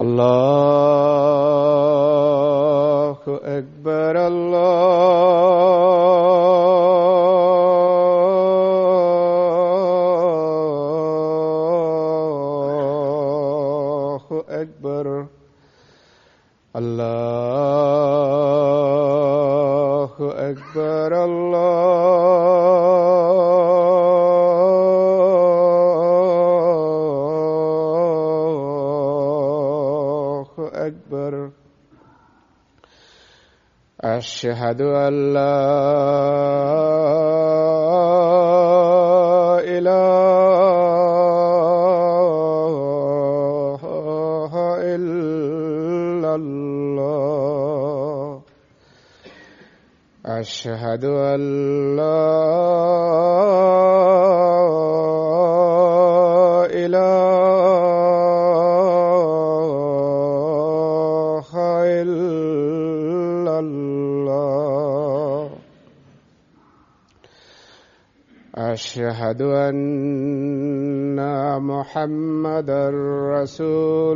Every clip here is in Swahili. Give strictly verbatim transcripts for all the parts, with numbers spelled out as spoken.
الله أكبر الله أكبر الله أكبر الله أكبر. أشهد أن لا إله إلا الله. أشهد أن لا إله إلا الله. أشهد أن محمدا رسول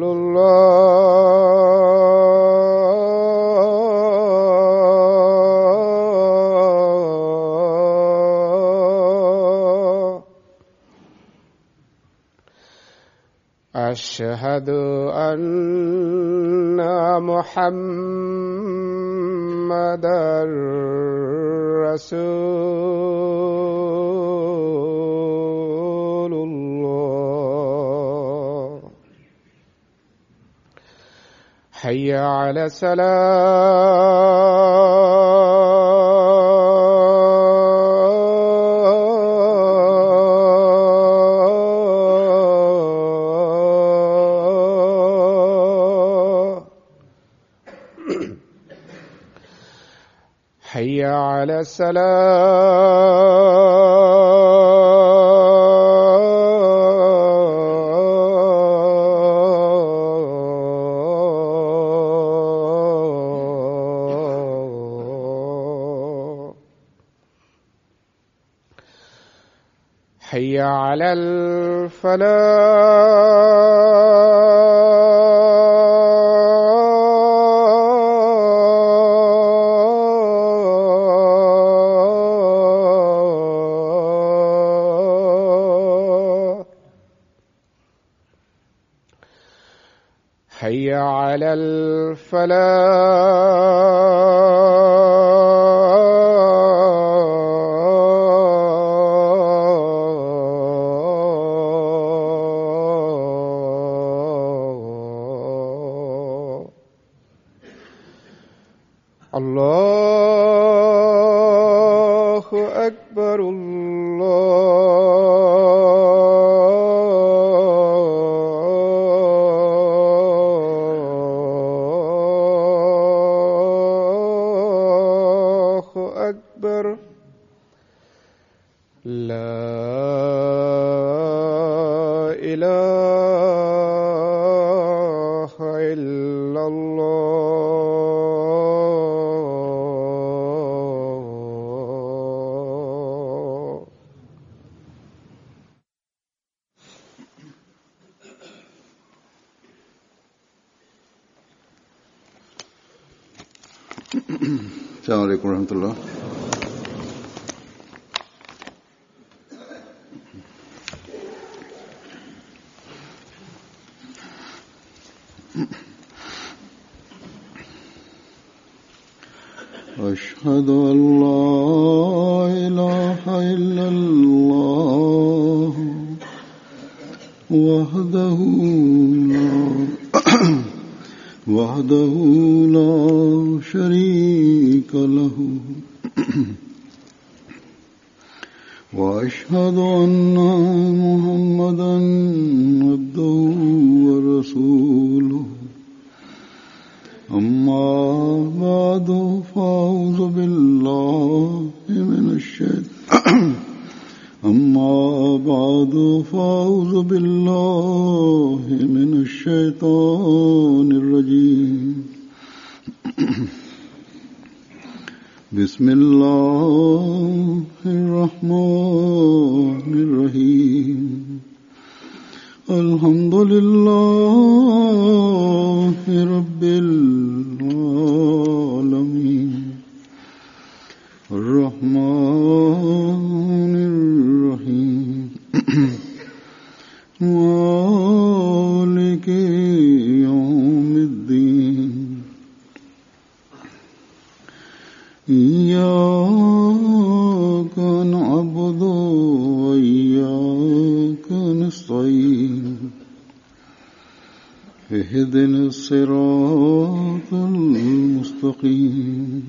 الله. أشهد أن محمدا رسول الله. حي على الصلاة. حي على الصلاة. حي على الفلاح. حي على الفلاح. الله أكبر الله أكبر. لا إله إلا الله. السلام عليكم ورحمة الله. أشهد أن لا إله إلا الله وحده لا وحده لا شريك له وأشهد أن محمدا عبده ورسوله. أما بعد فأعوذ بالله من الشيطان أما بعد فأعوذ بالله من الشيطان الرجيم. بسم الله الرحمن الرحيم. الحمد لله رب العالمين الرحمن الرحيم مالك يوم الدين إياك نعبد وإياك نستعين اهدنا الصراط المستقيم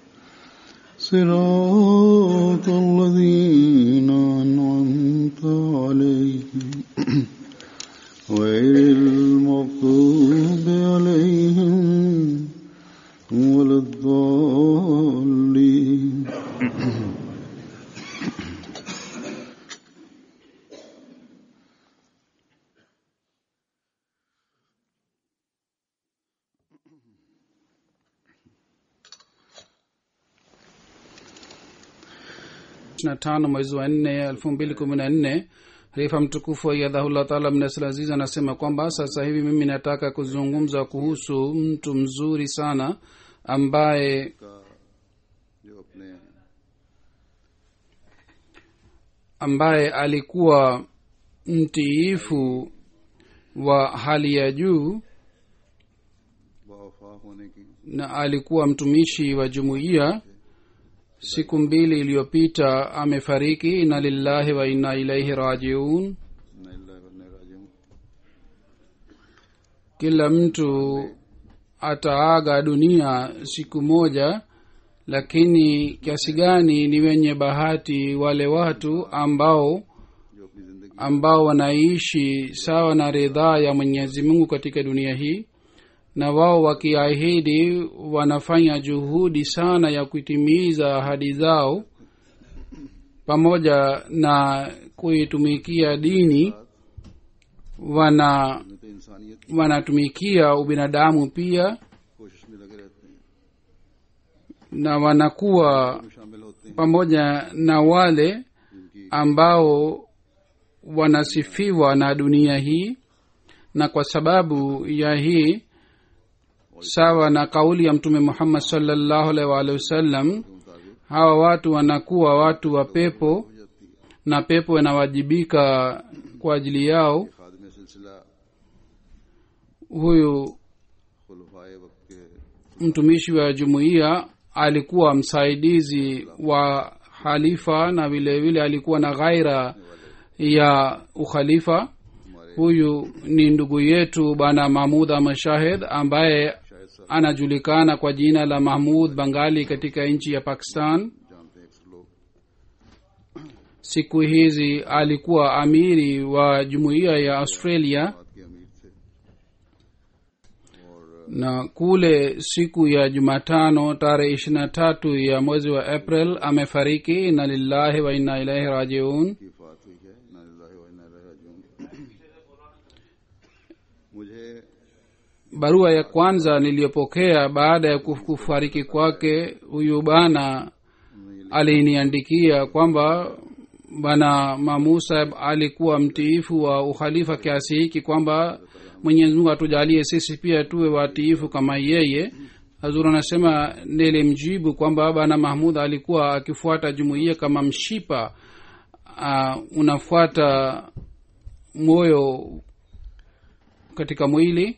صراط الذين أنعمت عليهم غير المغضوب عليهم ولا الضالين na tano mwezi wa nne elfu mbili kumi na nne. Rifa mtukufu yadhahullah taala mnasl aziz anasema kwamba sasa hivi mimi nataka kuzungumza kuhusu mtu mzuri sana ambaye ambaye alikuwa mtiifu wa hali ya juu na alikuwa mtumishi wa jumuiya. Siku mbili iliyopita amefariki. Inna lillahi wa inna ilaihi rajiun. Kila mtu ataaga dunia siku moja, lakini kiasi gani ni wenye bahati wale watu ambao ambao wanaishi sawa na ridhaa ya Mwenyezi Mungu katika dunia hii, na wao wakiahidi wanafanya juhudi sana ya kutimiza ahadi zao pamoja na kuitumikia dini. wana wanatumikia ubinadamu pia, na wanakuwa pamoja na wale ambao wanasifiwa na dunia hii. Na kwa sababu ya hii, sawa na kauli ya Mtume Muhammad sallallahu alaihi wasallam, hawa watu wanakuwa watu wa pepo na pepo inawajibika kwa ajili yao. Huyu mtumishi wa jumuiya alikuwa msaidizi wa khalifa na vile vile alikuwa na ghaira ya ukhalifa. Huyu ni ndugu yetu bana Mahmud Ahmad Shahid ambaye anajulikana kwa jina la Mahmud Bangali katika nchi ya Pakistan. Siku hizi alikuwa amiri wa jumuiya ya Australia, na kule siku ya Jumatano tarehe ishirini na tatu ya mwezi wa April amefariki. Inna lillahi wa inna ilaihi rajiun. Barua ya kwanza niliyopokea baada ya kufariki kwake, huyu bana aliniandikia kwamba bana Mamusa alikuwa mtiifu wa ukhalifa kiasi hiki kwamba Mwenyezi Mungu atujalie sisi pia tuwe watiifu kama yeye. Hazur anasema nilimjibu kwamba bana Mahmud alikuwa akifuata jumuiya kama mshipa uh, unafuata moyo katika mwili.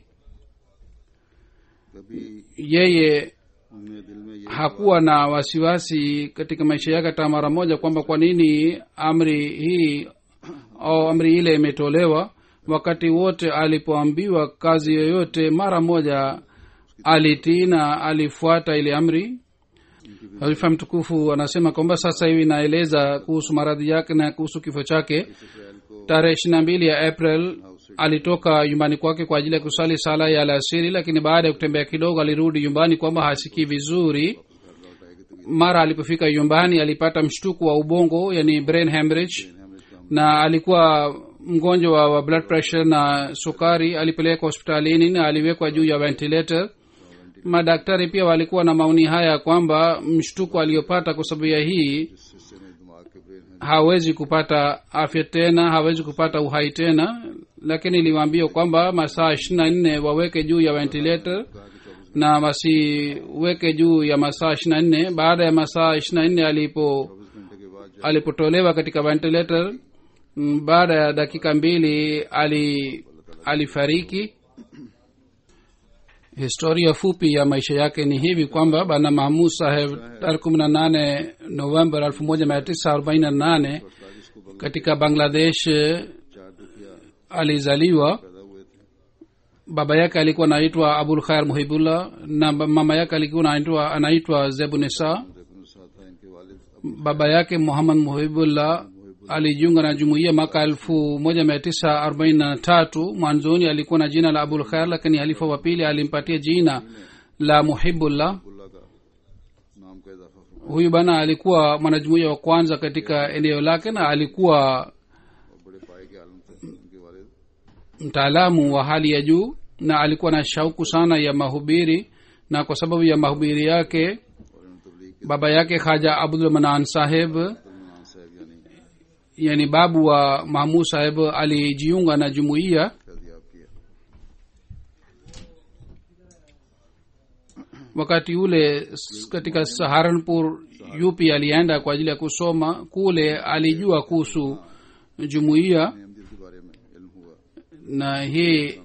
Yeye hakuwa na wasiwasi katika maisha yake hata mara moja kwamba kwa nini amri hii au amri ile imetolewa. Wakati wote alipoambiwa kazi yoyote, mara moja alitii na alifuata ile amri. Halifa mtukufu anasema kwamba sasa hivi naeleza kuhusu maradhi yake na kuhusu kifo chake. Tarehe ishirini na mbili ya April alitoka nyumbani kwake kwa ajili ya kusali sala ya alasiri, lakini baada ya kutembea kidogo alirudi nyumbani kwamba hasikii vizuri. Mara alipofika nyumbani alipata mshtuko wa ubongo, yani brain hemorrhage, na alikuwa mgonjwa wa blood pressure na sukari. Alipelekwa hospitalini na aliwekwa juu ya ventilator. Madaktari pia walikuwa na maoni haya kwamba mshtuko aliyopata kwa sababu ya hii hawezi kupata afya tena, hawezi kupata uhai tena, lakini iliwaambia kwamba masaa ishirini na nne waweke juu ya ventilator na wasiweke juu ya masaa ishirini na nne. Baada ya masaa ishirini na nne alipo alipotolewa katika ventilator, baada ya dakika mbili ali alifariki. Historia fupi ya maisha yake ni hivi kwamba bana mahmud saheb tarehe kumi na nane novemba elfu moja mia tisa arobaini na nane katika Bangladesh alizaliwa. Baba yake alikuwa anaitwa Abul Khair Muhibullah na mama yake alikuwa anaitwa anaitwa Zebunisa. Baba yake Muhammad Muhibullah alijiunga na jumuiya mwaka elfu moja mia tisa arobaini na tatu. Mwanzoni alikuwa na jina la Abul Khair, lakini halifa wa pili alimpatia jina la Muhibullah. Huyu bana alikuwa mwanajumuiya wa kwanza katika eneo lake na alikuwa mtaalamu wa hali ya juu na alikuwa na shauku sana ya mahubiri, na kwa sababu ya mahubiri yake baba yake Khaja Abdul Manan Saheb, yani babu wa Mahmud Saheb, alijiunga na jumuiya. Wakati ule katika Saharanpur U P alienda kwa ajili ya kusoma. Kule alijua kuhusu jumuiya, na hii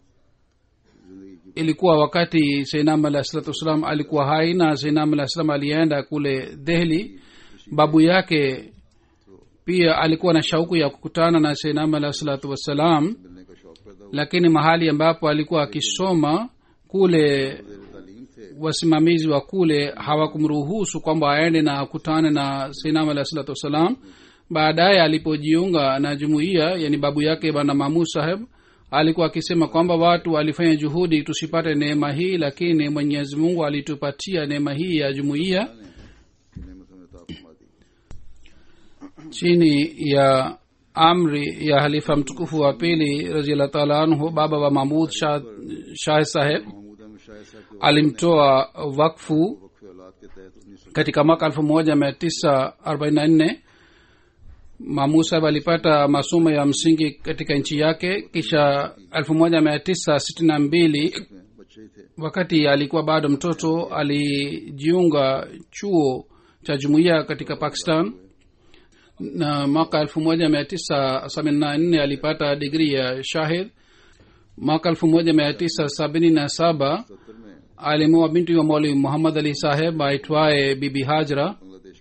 ilikuwa wakati Sayyidina alayhi salatu wasalam alikuwa hai, na Sayyidina alayhi salam alienda kule Delhi. Babu yake pia alikuwa na shauku ya kukutana na Sayyidina alayhi salatu wasalam, lakini mahali ambapo alikuwa akisoma kule wasimamizi wa kule hawakumruhusu kwamba aende na akutane na Sayyidina alayhi salatu wasalam. Baadaye alipojiunga na jumuiya, yani babu yake bana Mahmud Saheb alikuwa akisema kwamba watu walifanya juhudi tusipate neema hii, lakini Mwenyezi Mungu alitupatia neema hii ya jumuiya. Chini ya amri ya halifa mtukufu wa pili radhiyallahu ta'ala anhu, baba wa Mahmud Shah, Shah Saheb alimtoa wakfu katika mwaka elfu moja mia tisa arobaini na nne. Mahmud Saheb alipata masomo ya msingi katika nchi yake. Kisha elfu moja mia tisa sitini na mbili wakati alikuwa bado mtoto alijiunga chuo cha jumuiya katika Pakistan, na mwaka elfu moja mia tisa sabini na nne alipata digrii ya shahid. Mwaka elfu moja mia tisa sabini na saba alimoa binti wa Maulvi Muhammad Ali Saheb aitwaye Bibi Hajra.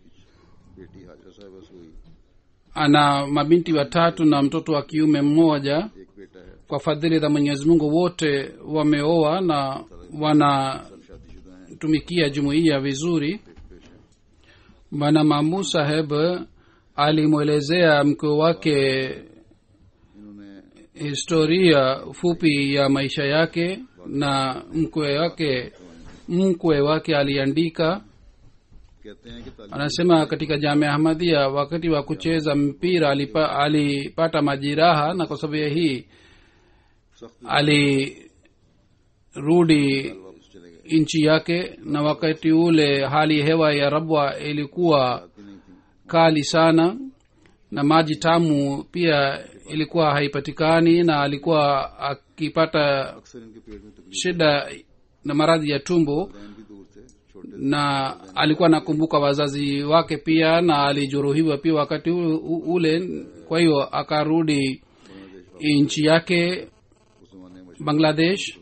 Ana mabinti watatu na mtoto wa kiume mmoja. Kwa fadhili za Mwenyezi Mungu wote wameoa na wanatumikia jumuiya vizuri. Bwana Mahmud Saheb alimwelezea mke wake historia fupi ya maisha yake, na mkwe wake mkwe wake aliandika. Anasema katika Jamia Ahmadiyya wakati wa kucheza mpira alipa, alipata majeraha, na kwa sababu ya hii alirudi nchi yake. Na wakati ule hali hewa ya Rabwa ilikuwa kali sana na maji tamu pia ilikuwa haipatikani, na alikuwa akipata shida na maradhi ya tumbo, na alikuwa nakumbuka wazazi wake pia, na alijeruhiwa pia wakati ule. Kwa hiyo akarudi nchi yake Bangladesh,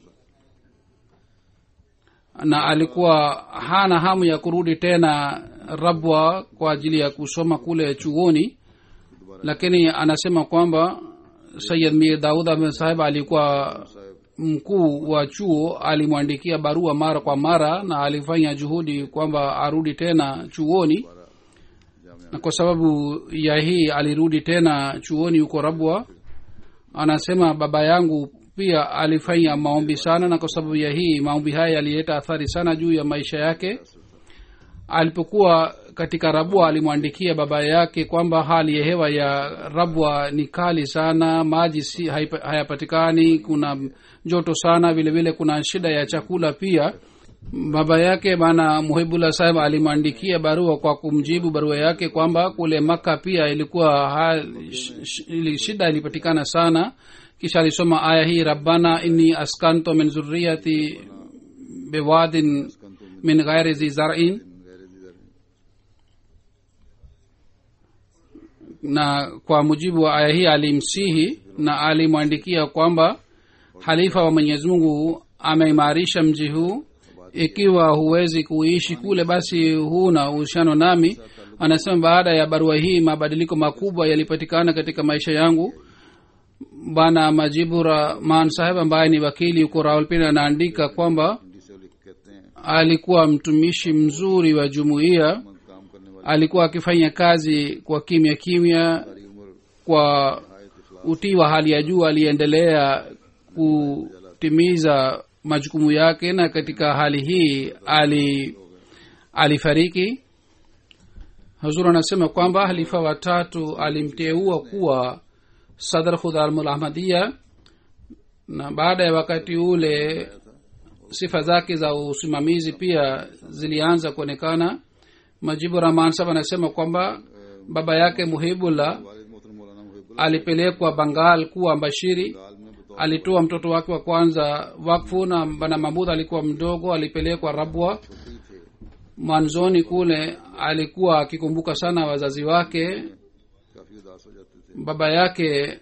na alikuwa hana hamu ya kurudi tena Rabwa kwa ajili ya kusoma kule chuoni. Lakini anasema kwamba Sayyid Mir Daud Ahmed Saheb alikuwa mkuu wa chuo, alimwandikia barua mara kwa mara na alifanya juhudi kwamba arudi tena chuoni, na kwa sababu ya hii alirudi tena chuoni huko Rabwa. Anasema baba yangu pia alifanya maombi sana, na kwa sababu ya hii maombi haya yalileta athari sana juu ya maisha yake. Alipokuwa katika Rabwa alimwandikia baba yake kwamba hali ya hewa ya Rabwa ni kali sana, maji si hayapatikani, kuna joto sana, vile vile kuna shida ya chakula pia. Baba yake bana Muhibullah Saheb alimwandikia barua kwa kumjibu barua yake kwamba kule Maka pia ilikuwa hali, shida ilipatikana sana, kisha alisoma aya hii rabbana inni askantu min zurriyati biwadin min ghairi zi zar'in, na kwa mujibu wa aya hii alimsihi na alimwandikia kwamba halifa wa Mwenyezi Mungu ameimarisha mji huu, ikiwa huwezi kuishi kule basi huna uhusiano nami. Anasema baada ya barua hii mabadiliko makubwa yalipatikana katika maisha yangu. Bwana Majibu Rahman Saheb ambaye ni wakili huko Rawalpindi anaandika kwamba alikuwa mtumishi mzuri wa jumuiya, alikuwa akifanya kazi kwa kimya kimya, kwa utii wa hali ya juu. Aliendelea kutimiza majukumu yake, na katika hali hii ali alifariki. Hazur anasema kwamba halifa watatu alimteua kuwa Sadr Khudamul Ahmadiyya, na baada ya wakati ule sifa zake za usimamizi pia zilianza kuonekana. Majibu Rahman Sahab anasema kwamba baba yake Muhibullah alipelekwa Bengal kuwa mbashiri. Alitoa mtoto wake wa kwanza wakfu, na Bana Mahmud alikuwa mdogo, alipelekwa Rabwa. Mwanzoni kule alikuwa akikumbuka sana wazazi wake. Baba yake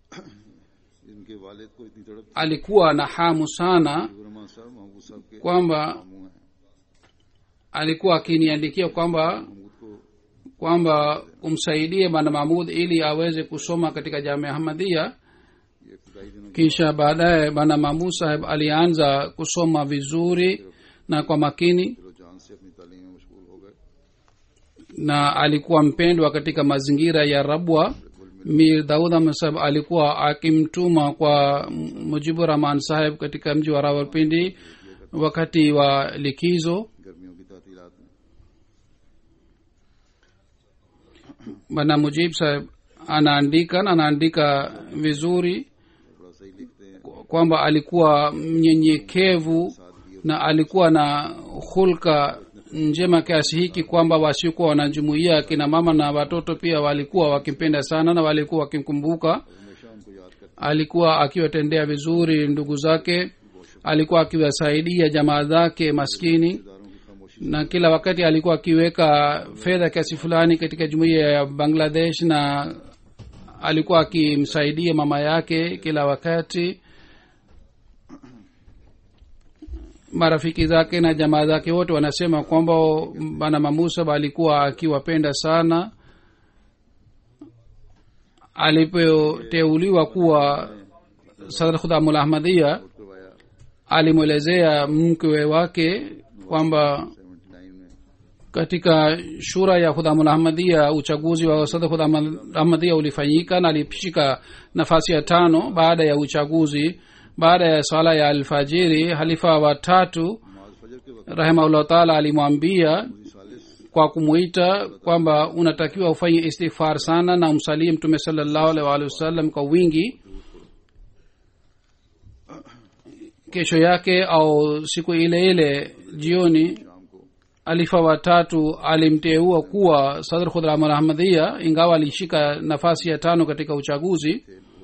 alikuwa na hamu sana kwamba alikuwa akiniandikia kwamba kwamba umsaidie Bana Mahmud ili aweze kusoma katika Jamia Ahmadiyya. Kisha baadaye Bana Mahmud Saheb alianza kusoma vizuri na kwa makini, na alikuwa mpendwa katika mazingira ya Rabwa. Mir Daud Ahmad Saheb alikuwa akimtuma kwa Mujibur Rahman Saheb katika mji wa Rawalpindi wakati wa likizo. Bana Mujib Saheb anaandika na anaandika vizuri kwamba alikuwa mnyenyekevu na alikuwa na hulka njema kiasi hiki kwamba wasiokuwa wanajumuia kina mama na watoto pia walikuwa wakimpenda sana na walikuwa wakimkumbuka. Alikuwa akiwatendea vizuri ndugu zake, alikuwa akiwasaidia jamaa zake maskini, na kila wakati alikuwa akiweka fedha kiasi fulani katika jumuiya ya Bangladesh, na alikuwa akimsaidia mama yake kila wakati. Marafiki zake na jamaa zake wote wanasema kwamba Bana Mahmud Saheb alikuwa akiwapenda sana. Alipoteuliwa kuwa Sadr Khudamul Ahmadiyya, alimwelezea mke wake kwamba katika shura ya Khudamul Ahmadiyya uchaguzi wa Sadr Khudamul Ahmadiyya ulifanyika, na alishika nafasi ya tano baada ya uchaguzi. Baada ya sala ya alfajiri, halifa wa tatu rahimahullah taala alimwambia kwa kumuita kwamba unatakiwa ufanye istighfar sana na umsalie Mtume sallallahu alaihi wasallam kwa wingi. Kesho yake au siku ile ile jioni, halifa wa tatu alimteua kuwa Sadr Khudamul Ahmadiyya, ingawa alishika nafasi ya tano katika uchaguzi.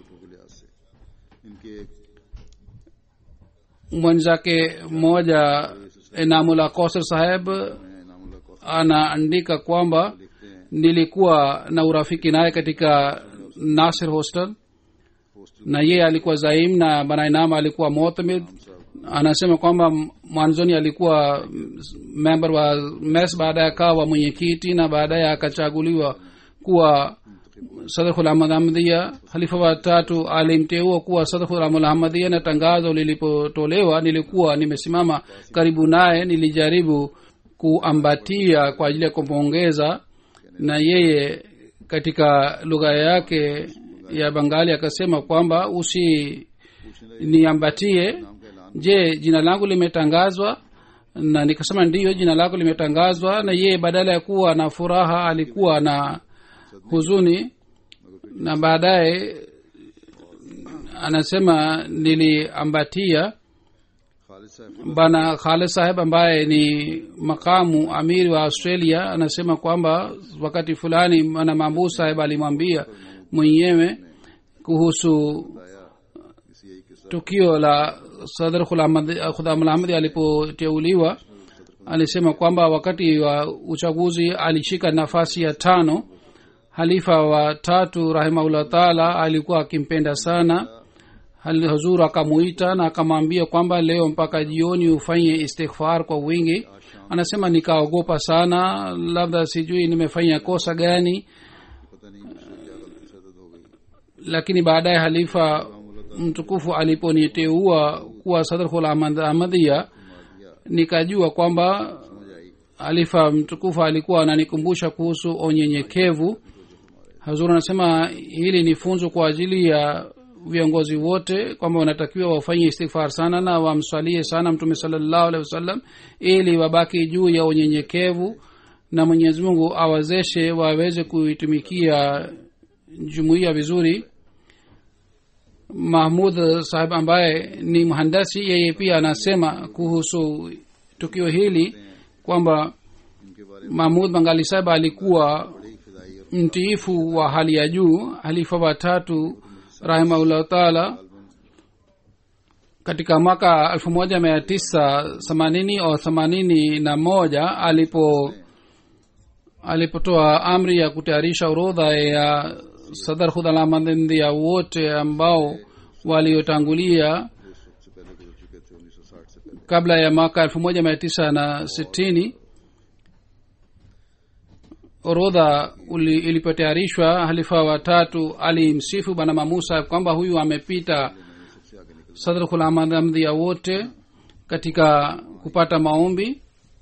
Mwenzake mmoja Enamullah Kausar Saheb anaandika kwamba nilikuwa na urafiki naye katika Nasir Hostel, na yeye alikuwa zaim na Bana Inam alikuwa mu'tamid. Anasema kwamba mwanzoni alikuwa member wa mes, baadaye akawa mwenyekiti, na baadaye akachaguliwa kuwa Sadr Khudamul Ahmadiyya. Halifa wa tatu alimteua kuwa Sadr Khudamul Ahmadiyya, na tangazo lilipotolewa nilikuwa nimesimama karibu naye. Nilijaribu kuambatia kwa ajili ya kumpongeza, na yeye katika lugha yake ya Bengali akasema kwamba usi niambatie, je, jina langu limetangazwa? Na nikasema ndiyo, jina lako limetangazwa. Na yeye badala ya kuwa na furaha alikuwa na huzuni, na baadaye anasema niliambatia Bana Khalid Saheb ambaye ni makamu amiri wa Australia. Anasema kwamba wakati fulani Bana Mahmud Saheb alimwambia mwenyewe kuhusu tukio la sadr khudam ahmadi alipoteuliwa alisema kwamba wakati wa uchaguzi alishika nafasi ya tano. Halifa wa tatu rahimahullah taala alikuwa akimpenda sana. Huzur akamuita na akamwambia kwamba leo mpaka jioni ufanye istighfar kwa wingi. Anasema nikaogopa sana, labda sijui nimefanya kosa gani, lakini baadaye halifa mtukufu aliponiteua kuwa sadr khudam ahmadiyya nikajua kwamba halifa mtukufu alikuwa ananikumbusha kuhusu unyenyekevu. Hazur anasema hili ni funzo kwa ajili ya viongozi wote kwamba wanatakiwa wafanye istighfar sana na wamswalie sana mtume sallallahu alaihi wasallam ili wabaki juu ya unyenyekevu, na Mwenyezi Mungu awawezeshe waweze kuitumikia jumuiya vizuri. Mahmud sahib ambaye ni mhandasi, yeye pia anasema kuhusu tukio hili kwamba Mahmud Bangali sahib alikuwa mtiifu wa hali ya juu. Halifa wa tatu rahimahullah taala katika mwaka elfu moja mia tisa themanini au themanini na moja alipo alipotoa amri ya kutayarisha orodha ya sadr khudam ahmadiyya wote ambao waliotangulia kabla ya mwaka elfu moja mia tisa na sitini. Orodha ilipotayarishwa, halifa wa tatu alimsifu bwana Mamusa kwamba huyu amepita sadr khudam ahmadiyya wote katika kupata maombi.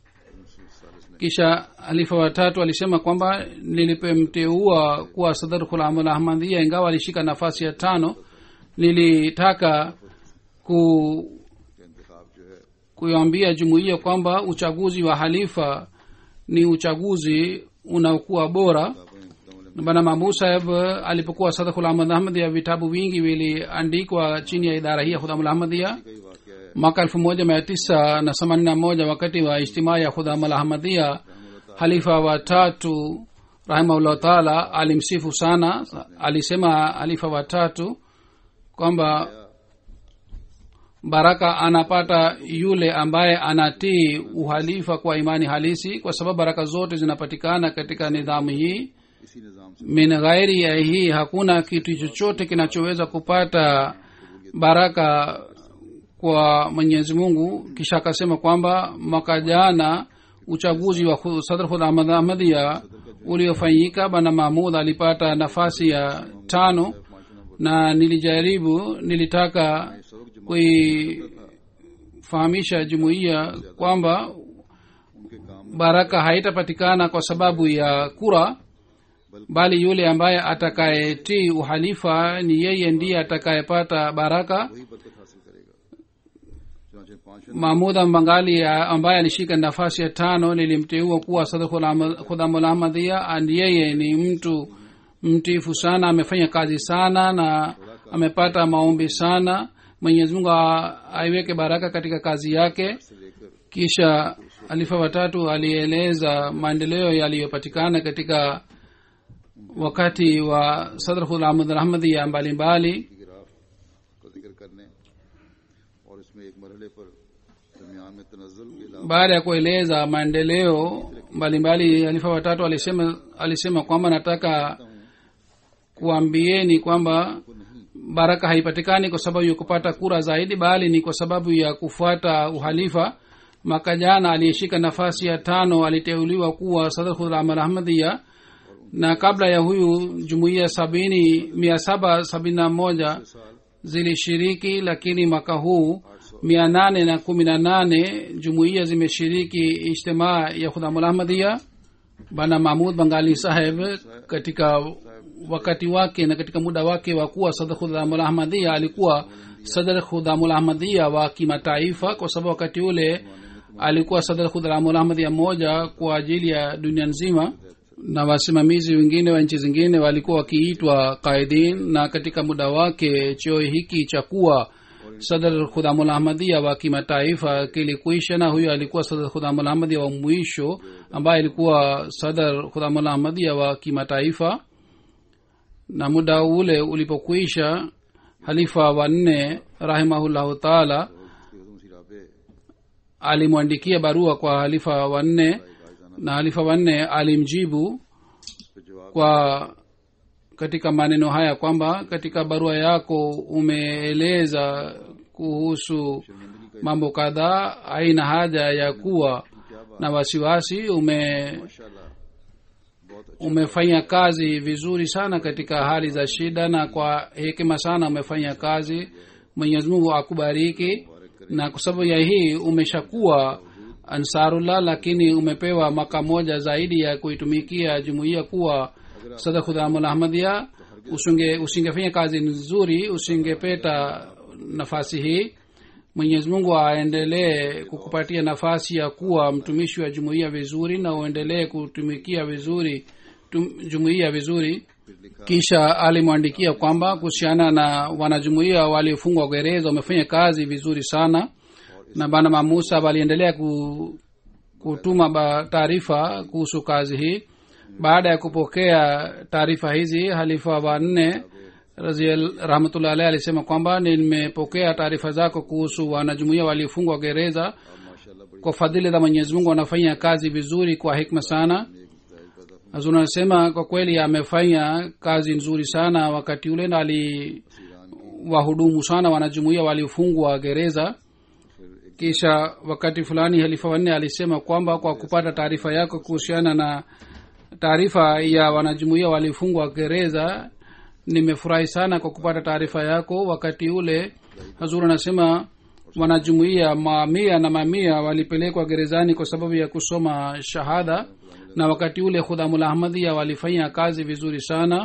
Kisha halifa wa tatu alisema kwamba nilipomteua kuwa sadr khudam ahmadiyya, ingawa alishika nafasi ya tano, nilitaka ku kuambia jumuiya kwamba uchaguzi wa halifa ni uchaguzi unaokuwa bora. Bwana Mahmud Sahib alipokuwa sadr khudam ahmadiyya, vitabu vingi viliandikwa chini ya idara hii ya khudam ahmadiyya. Mwaka elfu moja mia tisa na themanini na moja wakati wa ijtimaa ya khudam ahmadiyya, halifa wa tatu rahimahullah taala alimsifu sana. Alisema halifa wa tatu kwamba baraka anapata yule ambaye anatii uhalifa kwa imani halisi, kwa sababu baraka zote zinapatikana katika nidhamu hii. Min ghairi ya hii hakuna kitu chochote kinachoweza kupata baraka kwa Mwenyezi Mungu. Kisha akasema kwamba mwaka jana uchaguzi wa sadr khudam ahmadiyya uliofanyika, bwana Mahmud alipata nafasi ya tano, na nilijaribu nilitaka kuifahamisha jumuiya kwamba baraka haitapatikana kwa sababu ya kura, bali yule ambaye atakayetii uhalifa ni yeye ndiye atakayepata baraka. Mahmud Bangali ambaye alishika nafasi ya tano nilimteua kuwa sadr khudam ahmadiyya. Yeye ni mtu mtiifu sana, amefanya kazi sana na amepata maombi sana. Mwenyezi Mungu aiweke baraka katika kazi yake. Kisha halifa watatu alieleza maendeleo yaliyopatikana katika wakati wa sadr khudam ahmadiyya mbalimbali. Baada ya kueleza maendeleo mbalimbali, halifa watatu alisema alisema kwamba nataka kuambieni kwamba baraka haipatikani kwa sababu ya kupata kura zaidi, bali ni kwa sababu ya kufuata uhalifa. Mwaka jana aliyeshika nafasi ya tano aliteuliwa kuwa sadr khudam ahmadiyya, na kabla ya huyu jumuiya sabini mia saba sabini na moja zilishiriki, lakini mwaka huu mia nane na kumi na nane jumuiya zimeshiriki ijtimaa ya khudam ahmadiyya. Bwana Mahmud Bangali saheb katika wakati wake na katika muda wake wa kuwa sadr khudam ahmadiyya alikuwa sadr khudam ahmadiyya wa kimataifa, kwa sababu wakati ule alikuwa sadr khudam ahmadiyya moja kwa ajili ya dunia nzima, na wasimamizi wengine wa nchi zingine walikuwa wakiitwa qaidin. Na katika muda wake cheo hiki cha kuwa sadr khudam ahmadiyya wa kimataifa kilikuisha, na huyo alikuwa sadr khudam ahmadiyya wa mwisho ambaye alikuwa sadr khudam ahmadiyya wa kimataifa. Na muda ule ulipokuisha, halifa wa nne rahimahullahu taala alimwandikia barua kwa halifa wanne na halifa wanne alimjibu kwa katika maneno haya kwamba katika barua yako umeeleza kuhusu mambo kadhaa, haina haja ya kuwa na wasiwasi. ume umefanya kazi vizuri sana katika hali za shida na kwa hekima sana umefanya kazi. Mwenyezi Mungu akubariki. Na kwa sababu ya hii umeshakuwa ansarullah, lakini umepewa maka moja zaidi ya kuitumikia jumuiya kuwa Sadr Khudamul Ahmadiyya. usinge usingefanya kazi nzuri, usingepata nafasi hii. Mwenyezi Mungu aendelee kukupatia nafasi ya kuwa mtumishi wa jumuiya vizuri na uendelee kutumikia vizuri tum, jumuiya vizuri. Kisha alimwandikia kwamba kuhusiana na wanajumuiya waliofungwa gereza wamefanya kazi vizuri sana, na bana Mamusa aliendelea kutuma taarifa kuhusu kazi hii. Baada ya kupokea taarifa hizi, halifa wa nne rahmatullahi alayhi alisema kwamba nimepokea taarifa zako kuhusu wanajumuiya waliofungwa gereza. Kwa fadhili za Mwenyezi Mungu wanafanya kazi vizuri kwa hikma sana. Hazur anasema kwa kweli amefanya kazi nzuri sana wakati ule, na aliwahudumu sana wanajumuiya waliofungwa gereza. Kisha wakati fulani halifa wanne alisema kwamba kwa kupata taarifa yako kuhusiana na taarifa ya wanajumuiya waliofungwa gereza, nimefurahi sana kwa kupata taarifa yako. Wakati ule Hazur anasema wanajumuiya mamia na mamia walipelekwa gerezani kwa sababu ya kusoma shahada, na wakati ule Khudamul Ahmadiyya walifanya kazi vizuri sana.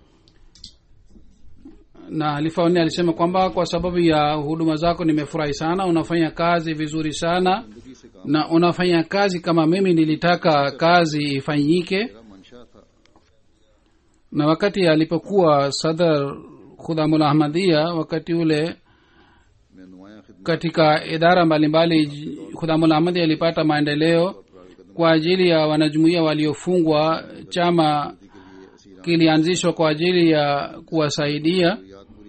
Na halifa wanne alisema kwamba kwa sababu ya huduma zako nimefurahi sana, unafanya kazi vizuri sana na unafanya kazi kama mimi nilitaka kazi ifanyike. Na wakati alipokuwa Sadr Khudamul Ahmadiyya, wakati ule katika idara mbalimbali Khudamul Ahmadiyya ilipata maendeleo kwa ajili ya wanajumuiya waliofungwa. Chama kilianzishwa kwa ajili ya kuwasaidia.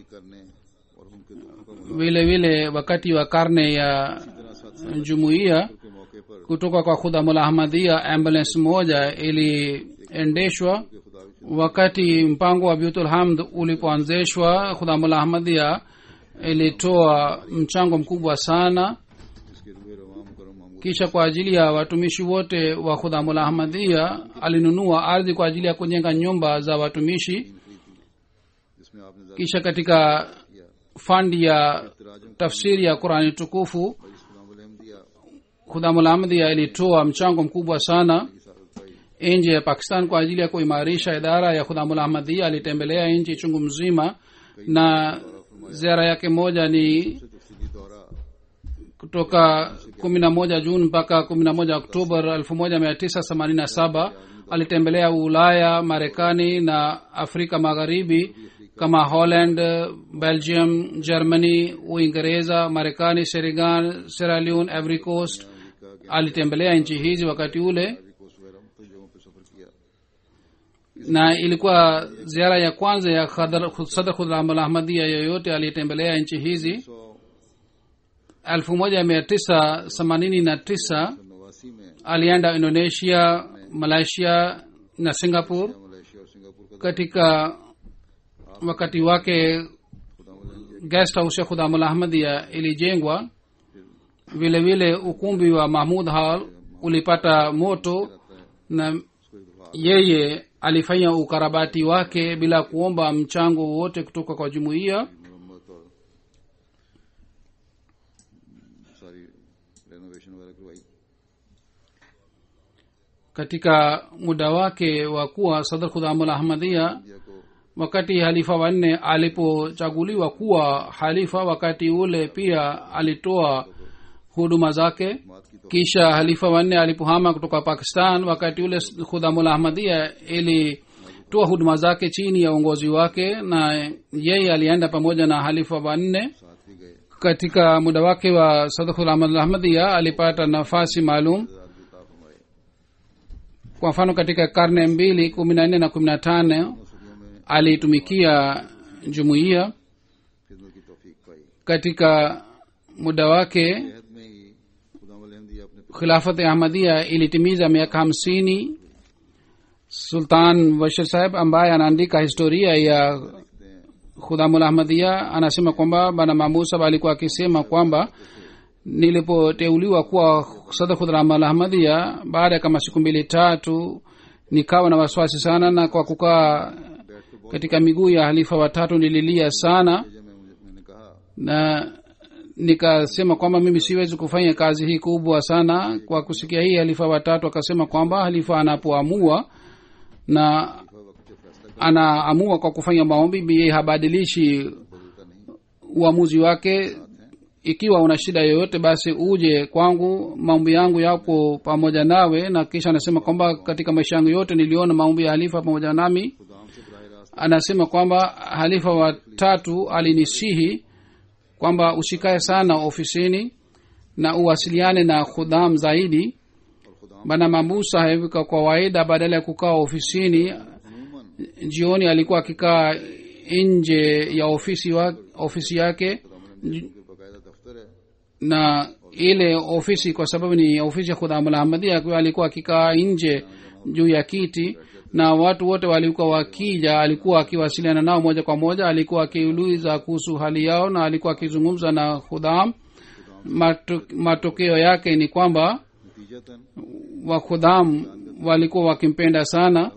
Vile vile wakati wa karne ya jumuiya, kutoka kwa Khudamul Ahmadiyya ambulance moja iliendeshwa. Wakati mpango wa Baitul Hamd ulipoanzishwa, Khudamul Ahmadiyya ilitoa mchango mkubwa sana. Kisha kwa ajili ya watumishi wote wa Khudamul Ahmadiyya alinunua ardhi kwa ajili ya kujenga nyumba za watumishi. Kisha katika fandi ya tafsiri ya Qur'ani tukufu, Khudamul Ahmadiyya ilitoa mchango mkubwa sana nje ya Pakistan kwa ajili ya kuimarisha idara ya Khudamul Ahmadiyya. Alitembelea nchi chungu mzima, na ziara yake moja ni kutoka kumi na moja Juni mpaka kumi na moja Oktoba elfu moja mia tisa themanini na saba. Alitembelea Ulaya, Marekani na Afrika Magharibi kama Holland, Belgium, Germany, Uingereza, Marekani, Senegal, Sierra Leone, Ivory Coast. Alitembelea nchi hizi wakati ule, na ilikuwa ziara ya kwanza ya Sadr Khudamul Ahmadiyya yoyote alitembelea nchi hizi. elfu moja mia tisa themanini na tisa alienda Indonesia, Malaysia na Singapore. Katika wakati wake guest house ya Khudamul Ahmadiyya ilijengwa. Vile vile ukumbi wa Mahmud Hall ulipata moto, na yeye alifanya ukarabati wake bila kuomba mchango wote kutoka kwa jumuiya. Katika muda wake wa kuwa Sadr Khudamul Ahmadiyya, wakati halifa wanne alipochaguliwa kuwa halifa, wakati ule pia alitoa huduma zake. Kisha halifa wanne alipohama kutoka Pakistan, wakati ule Khudamul Ahmadiyya ilitoa huduma zake chini ya uongozi wake, na yeye alienda pamoja na halifa wanne. Katika muda wake wa Sadr Khudamul Ahmadiyya alipata nafasi maalum. Kwa mfano katika karne mbili, kumi na nne na kumi na tano, alitumikia jumuiya. katika muda wake अहद में ही खुदाम अहमदिया अपने khilafat ahmadia ilitimiza miaka hamsini. sultan bashir saheb ambaye anaandika historia ya khudamul ahmadia anasema kwamba bana mamusab alikuwa akisema kwamba nilipoteuliwa kuwa sadr khudamul ahmadia, baada ya kama siku mbili tatu nikawa na wasiwasi sana, na kwa kukaa katika miguu ya halifa watatu nililia sana, मैंने कहा na nikasema kwamba mimi siwezi kufanya kazi hii kubwa sana. Kwa kusikia hii halifa watatu akasema kwamba halifa anapoamua na anaamua kwa kufanya maombi, yeye habadilishi uamuzi wake. Ikiwa una shida yoyote basi uje kwangu, maombi yangu yapo pamoja nawe. Na kisha anasema kwamba katika maisha yangu yote niliona maombi ya halifa pamoja nami. Anasema kwamba halifa watatu alinisihi kwamba usikae sana ofisini na uwasiliane na khudam zaidi. bana mabu saheb kwa kawaida badala ya kukaa ofisini jioni alikuwa akikaa nje ya ofisi wa, ofisi yake, na ile ofisi kwa sababu ni ofisi ya khudam al-ahmadiyya, kwa alikuwa akikaa nje juu ya kiti, na watu wote walikuwa wakija alikuwa akiwasiliana nao moja kwa moja, alikuwa akiuliza kuhusu hali yao na alikuwa akizungumza na khudam. Matokeo yake ni kwamba wa khudam walikuwa wakimpenda sana.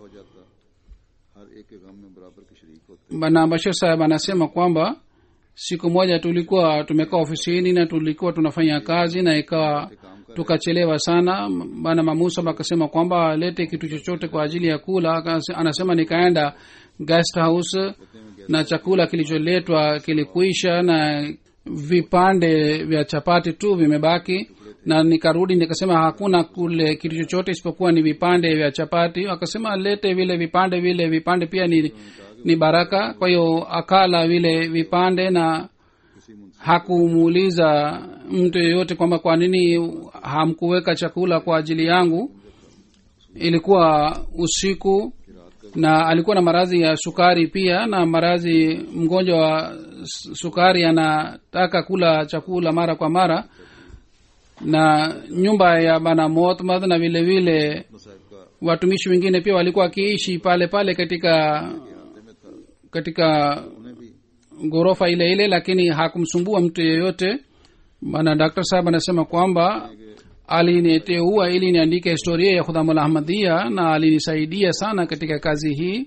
bana bashir saheb anasema kwamba siku moja tulikuwa tumekaa ofisini na tulikuwa tunafanya kazi na ikawa tukachelewa sana. bana mamusa akasema kwamba lete kitu chochote kwa ajili ya kula. Anasema nikaenda guest house na chakula kilicholetwa kilikuisha na vipande vya chapati tu vimebaki, na nikarudi nikasema hakuna kule kitu chochote isipokuwa ni vipande vya chapati. Akasema lete vile vipande, vile vipande pia ni ni baraka. Kwa hiyo akala vile vipande na hakumuuliza mtu yeyote kwamba kwa nini hamkuweka chakula kwa ajili yangu. Ilikuwa usiku na alikuwa na maradhi ya sukari pia, na maradhi mgonjwa wa sukari anataka kula chakula mara kwa mara, na nyumba ya bana Muhammad na vile vile watumishi wengine pia walikuwa wakiishi pale pale katika katika ghorofa ile ile, lakini hakumsumbua mtu yeyote. bana Dr. Sahib anasema kwamba aliniteua ili niandike historia ya khudamul ahmadiyya, na alinisaidia sana katika kazi hii.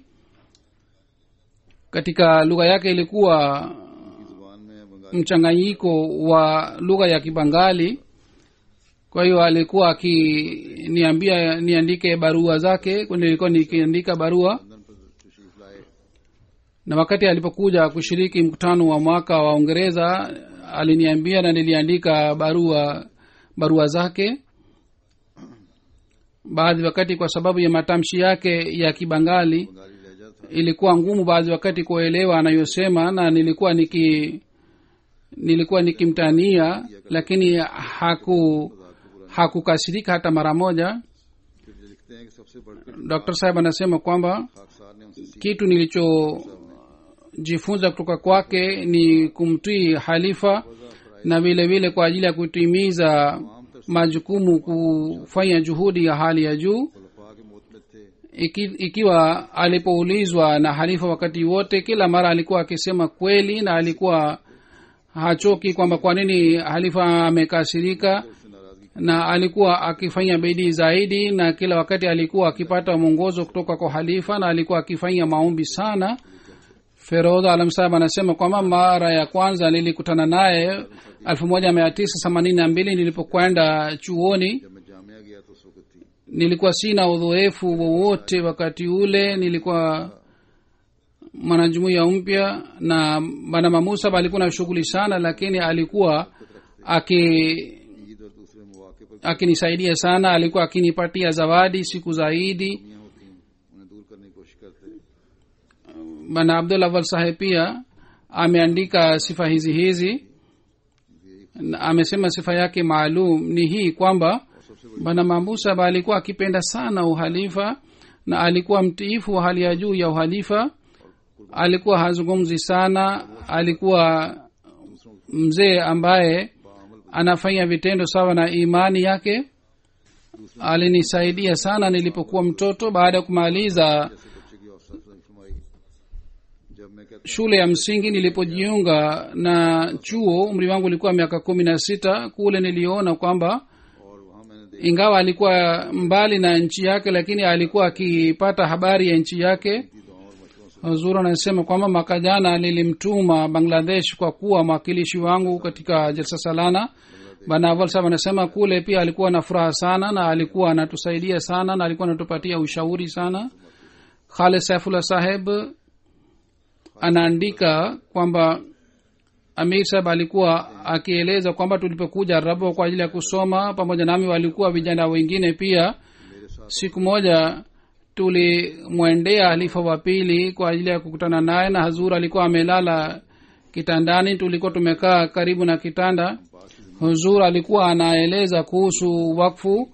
Katika lugha yake ilikuwa mchanganyiko wa lugha ya Kibangali, kwa hiyo alikuwa akiniambia niandike barua zake, nilikuwa nikiandika barua. Na wakati alipokuja kushiriki mkutano wa mwaka wa Uingereza aliniambia na niliandika barua barua zake. Baadhi wakati kwa sababu ya matamshi yake ya Kibangali ilikuwa ngumu baadhi wakati kuelewa anayosema, na nilikuwa niki nilikuwa nikimtania, lakini haku hakukasirika hata mara moja. Dr. Sahib anasema kwamba kitu nilichojifunza kutoka kwake ni kumtii halifa, na vile vile kwa ajili ya kutimiza majukumu kufanya juhudi ya hali ya juu. Iki, ikiwa alipoulizwa na halifa wakati wote, kila mara alikuwa akisema kweli, na alikuwa hachoki kwamba kwa nini halifa amekasirika, na alikuwa akifanya bidii zaidi, na kila wakati alikuwa akipata mwongozo kutoka kwa halifa, na alikuwa akifanya maombi sana. Feroz Alam Sahib anasema kwamba mara ya kwanza nilikutana naye elfu moja mia tisa themanini na mbili nilipokwenda chuoni. Nilikuwa sina udhoefu wowote wakati ule, nilikuwa mwanajumuiya mpya, na bana Mamusa alikuwa na shughuli sana, lakini alikuwa aki akinisaidia sana, alikuwa akinipatia zawadi siku zaidi. bana Abdul Awwal Saheb pia ameandika sifa hizi hizi, na amesema sifa yake maalum ni hii kwamba bana Mamusa alikuwa akipenda sana uhalifa, na alikuwa mtiifu wa hali ya juu ya uhalifa. Alikuwa hazungumzi sana, alikuwa mzee ambaye anafanya vitendo sawa na imani yake. Alinisaidia sana nilipokuwa mtoto. Baada ya kumaliza shule ya msingi, nilipojiunga na chuo, umri wangu ulikuwa miaka kumi na sita. Kule niliona kwamba ingawa alikuwa mbali na nchi yake, lakini alikuwa akipata habari ya nchi yake. Huzur anasema kwamba mwaka jana nilimtuma Bangladesh kwa kuwa mwakilishi wangu katika jalsa salana. Bana Awal Sahab anasema kule pia alikuwa na furaha sana na alikuwa anatusaidia sana na alikuwa anatupatia ushauri sana. Khalid Saifullah Saheb anaandika kwamba Amir Saheb alikuwa akieleza kwamba tulipokuja Rabo kwa ajili ya kusoma pamoja nami walikuwa vijana wengine pia. Siku moja tulimwendea halifa wa pili kwa ajili ya kukutana naye, na Hazur alikuwa amelala kitandani. Tulikuwa tumekaa karibu na kitanda. Hazur alikuwa anaeleza kuhusu wakfu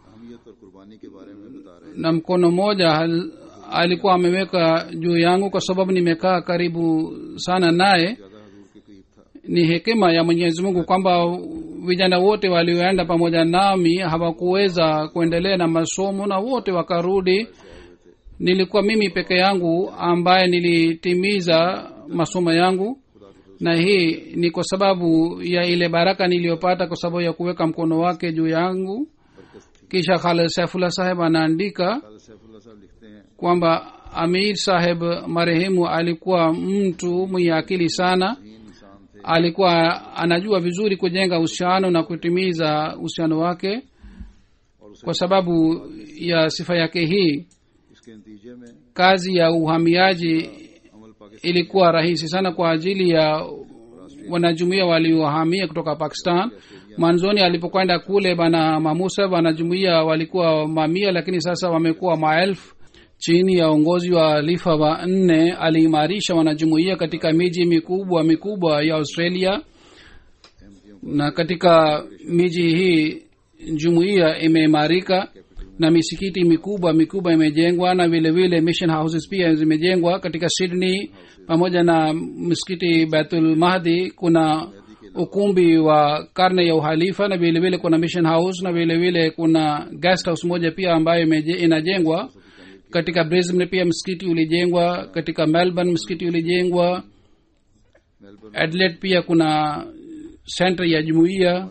na mkono moja alikuwa ameweka juu yangu kwa sababu nimekaa karibu sana naye. Ni hekima ya Mwenyezi Mungu kwamba vijana wote walioenda pamoja nami hawakuweza kuendelea na masomo na wote wakarudi. Nilikuwa mimi peke yangu ambaye nilitimiza masomo yangu, na hii ni kwa sababu ya ile baraka niliyopata kwa sababu ya kuweka mkono wake juu yangu. Kisha Khalid Saifullah Saheb anaandika kwamba Amir Saheb marehemu alikuwa mtu mwenye akili sana. Alikuwa anajua vizuri kujenga uhusiano na kutimiza uhusiano wake. Kwa sababu ya sifa yake hii, kazi ya uhamiaji ilikuwa rahisi sana kwa ajili ya wanajumuiya waliohamia kutoka Pakistan. Mwanzoni alipokwenda kule bana Mamusa, wanajumuiya walikuwa mamia, lakini sasa wamekuwa maelfu. Chini ya uongozi wa halifa wa nne aliimarisha wanajumuiya katika miji mikubwa mikubwa ya Australia, na katika miji hii jumuiya imeimarika na misikiti mikubwa mikubwa imejengwa, na vile vile mission houses pia zimejengwa katika Sydney. Pamoja na msikiti Baitul Mahdi kuna ukumbi wa karne ya uhalifa, na vile vile kuna mission house, na vile vile kuna guest house moja pia ambayo inajengwa. Katika Brisbane pia msikiti ulijengwa, katika Melbourne msikiti ulijengwa, Adelaide pia kuna center ya jumuiya,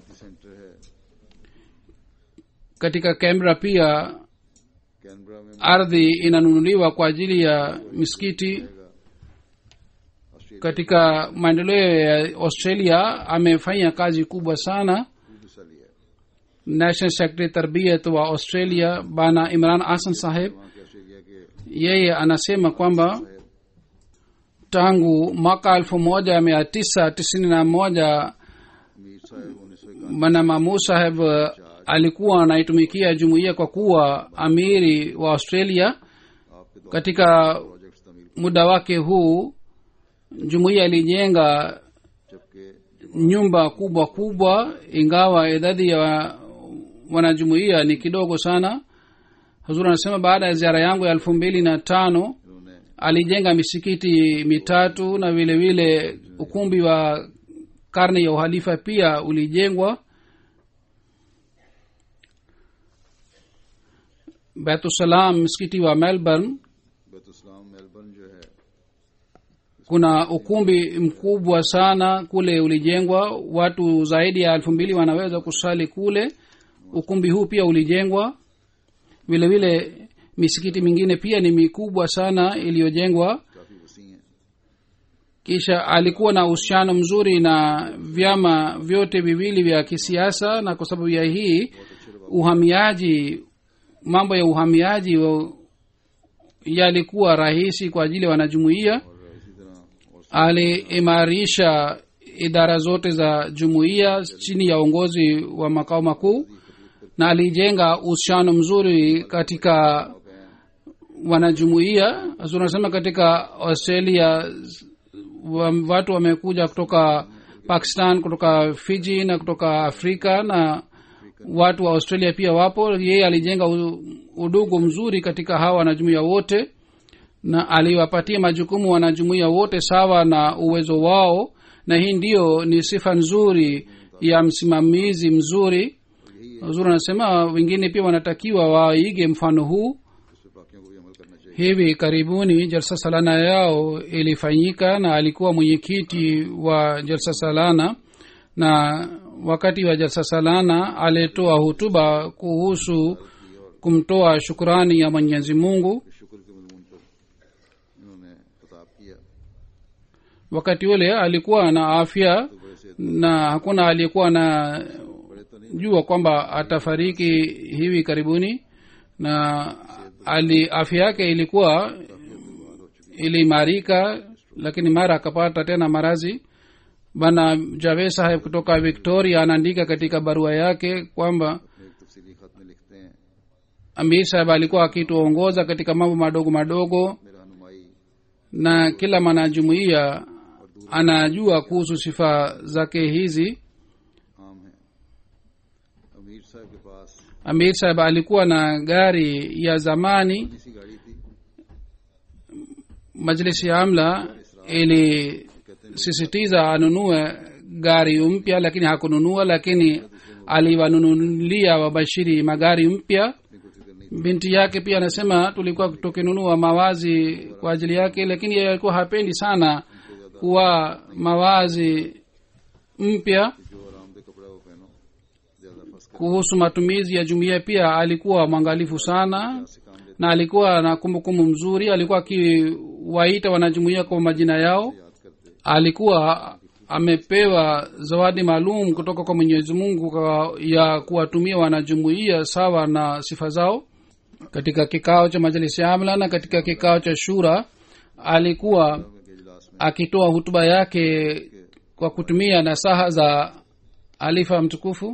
katika Canberra pia ardhi inanunuliwa kwa ajili ya misikiti. Katika maendeleo ya Australia amefanya kazi kubwa sana. National Secretary Tarbiyat wa Australia Bana Imran Ahsan Saheb, yeye anasema kwamba tangu mwaka elfu moja mia tisa tisini na moja Bana Mamu Saheb alikuwa anaitumikia jumuiya kwa kuwa amiri wa Australia. Katika muda wake huu jumuiya ilijenga nyumba kubwa kubwa, ingawa idadi ya wanajumuiya ni kidogo sana. Hazur anasema baada ya ziara yangu ya elfu mbili na tano alijenga misikiti mitatu, na vile vile ukumbi wa karne ya uhalifa pia ulijengwa. Baitul Salam msikiti wa Melbourne, kuna ukumbi mkubwa sana kule ulijengwa, watu zaidi ya elfu mbili wanaweza kusali kule. Ukumbi huu pia ulijengwa. Vile vile misikiti mingine pia ni mikubwa sana iliyojengwa. Kisha alikuwa na uhusiano mzuri na vyama vyote viwili vya kisiasa, na kwa sababu ya hii uhamiaji, mambo ya uhamiaji yalikuwa rahisi kwa ajili ya wanajumuiya. Aliimarisha idara zote za jumuiya chini ya uongozi wa makao makuu, na alijenga uhusiano mzuri katika wanajumuiya. Tunasema katika Australia watu wamekuja kutoka Pakistan, kutoka Fiji na kutoka Afrika, na watu wa Australia pia wapo. Yeye alijenga udugu mzuri katika hawa wanajumuiya wote, na aliwapatia majukumu wanajumuiya wote sawa na uwezo wao, na hii ndiyo ni sifa nzuri ya msimamizi mzuri. Huzuri anasema wengine pia wanatakiwa waige mfano huu. इस पे बाकियों को भी अमल करना चाहिए. hivi karibuni jalsa salana yao ilifanyika na alikuwa mwenyekiti wa jalsa salana, na wakati wa jalsa salana alitoa hutuba kuhusu kumtoa shukrani ya Mwenyezi Mungu. शुक्र के मजमून पर इन्होंने खिताब किया. Wakati ule alikuwa na afya na hakuna aliyekuwa na jua kwamba atafariki hivi karibuni, na ali afya yake ilikuwa ilimarika, lakini mara akapata tena marazi. Bana Javed Saheb kutoka Victoria anaandika katika barua yake kwamba एक तफसीली खत में लिखते हैं, Amir Saheb alikuwa akituongoza katika mambo madogo madogo, मेरा हनुमाई na kila mwanajumuiya anajua kuhusu sifa zake hizi. आम है. अमीर साहब के पास Amir Saheb alikuwa na gari ya zamani. इसी गाड़ी थी. Majlisi ya amla ilisisitiza anunue gari mpya, lakini hakununua, lakini aliwanunulia wabashiri magari mpya. Binti yake pia anasema tulikuwa tukinunua mawazi kwa ajili yake, lakini yeye alikuwa hapendi sana kuwa mawazi mpya. जो आरामदेह कपड़ा वो पहनो, ज्यादा फंस कर Kuhusu matumizi ya jumuiya pia alikuwa mwangalifu sana, na alikuwa na kumbukumbu mzuri. Alikuwa akiwaita wanajumuiya kwa majina yao. याद करते. Alikuwa amepewa zawadi maalum kutoka kwa Mwenyezi Mungu kwa ya kuwatumia wanajumuiya sawa na sifa zao. Katika kikao cha majlisi ya amla na katika kikao cha shura alikuwa के इजलास में akitoa hutuba yake kwa kutumia nasaha za alifa mtukufu.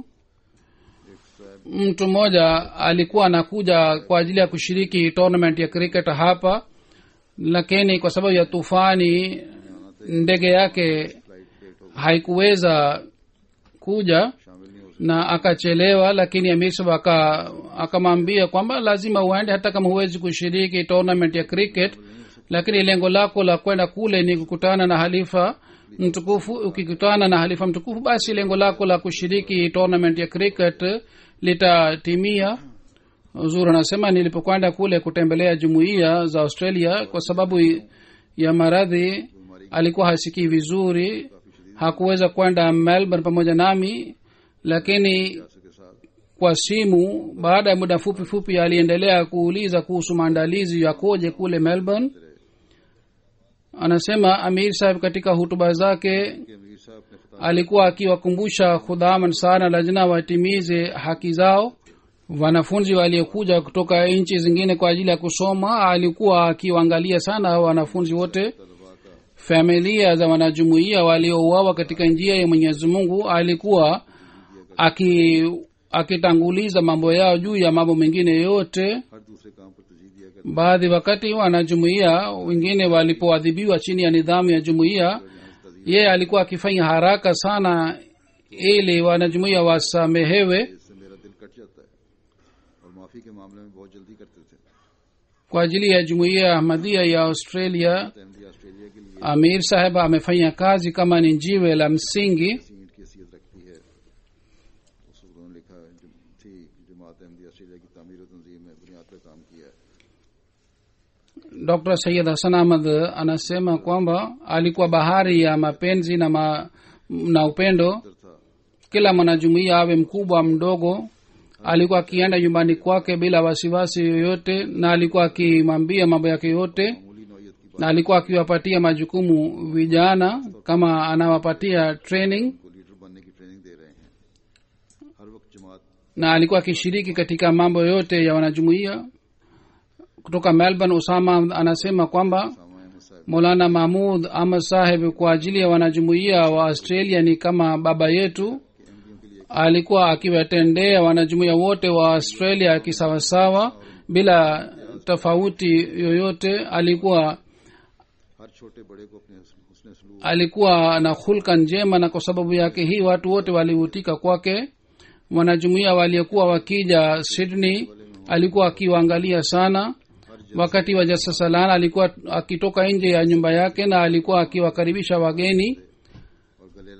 Mtu mmoja alikuwa anakuja kwa ajili ya kushiriki tournament ya cricket hapa, lakini kwa sababu ya tufani ndege yake haikuweza kuja शामिल नहीं हो na akachelewa. Lakini Amir Saheb aka akamwambia kwamba lazima uende hata kama huwezi kushiriki tournament ya cricket, lakini lengo lako la kwenda kule ni kukutana na halifa mtukufu. Ukikutana na halifa mtukufu, basi lengo lako la kushiriki tournament ya cricket litatimia. Huzuri anasema nilipokwenda kule kutembelea jumuiya za Australia, kwa sababu ya maradhi alikuwa hasikii vizuri, hakuweza kwenda Melbourne pamoja nami, lakini के साथ kwa simu baada ya muda fupi fupi aliendelea kuuliza kuhusu maandalizi yakoje kule Melbourne. Anasema Amir Saheb katika hutuba zake कि अमीर साहब ने खिताब alikuwa akiwakumbusha khudam sana lazima watimize haki zao. Wanafunzi waliokuja kutoka nchi zingine kwa ajili ya kusoma, alikuwa akiwaangalia sana wanafunzi wote. Familia za wanajumuiya waliouawa katika njia ya Mwenyezi Mungu alikuwa aki akitanguliza mambo yao juu ya mambo mengine yote. हर दूसरे काम पर तरजीह दिया करते. Baadhi wakati wanajumuiya wengine walipoadhibiwa chini ya nidhamu ya jumuiya, yeye alikuwa akifanya haraka sana ili wanajumuiya wasamehewe. इससे मेरा दिल कट जाता है और माफी के मामले में बहुत जल्दी करते थे. Kwa ajili ya jumuiya ya Ahmadiyya ya Australia, Ahmadiyya Australia के लिए Amir Saheb amefanya kazi kama ni jiwe la msingi. Seat की हैसियत रखती है. उस उन्होंने लिखा है, जो थी जमात अहमदिया ऑस्ट्रेलिया की तामीर और तंजीम में बुनियाद पर काम किया है. Dr. Sayyid Hassan Ahmad anasema kwamba alikuwa bahari ya mapenzi na, ma, na upendo. था Kila mwanajumuiya awe mkubwa mdogo, alikuwa akienda nyumbani kwake bila wasiwasi yoyote, na alikuwa akimwambia mambo yake yote, मामूली नौयत की na alikuwa akiwapatia majukumu vijana kama anawapatia training, को leader बनने की ट्रेनिंग दे रहे हैं. हर वक्त जमात na alikuwa akishiriki katika mambo yote ya wanajumuiya. Kutoka Melbourne, Usama anasema kwamba सामा अहमद साहब Maulana Mahmud Ahmad Saheb kwa ajili ya wanajumuiya wa Australia ni kama baba yetu. Alikuwa akiwatendea wanajumuiya wote wa Australia kisawasawa bila tofauti yoyote. Alikuwa हर छोटे बड़े को अपने हुस्न सलूक alikuwa na hulka njema, na kwa sababu yake hii watu wote walivutika kwake. Wanajumuiya waliokuwa wakija Sydney alikuwa akiwaangalia sana. Wakati wa jalsa salana alikuwa akitoka nje ya nyumba yake na alikuwa akiwakaribisha wageni.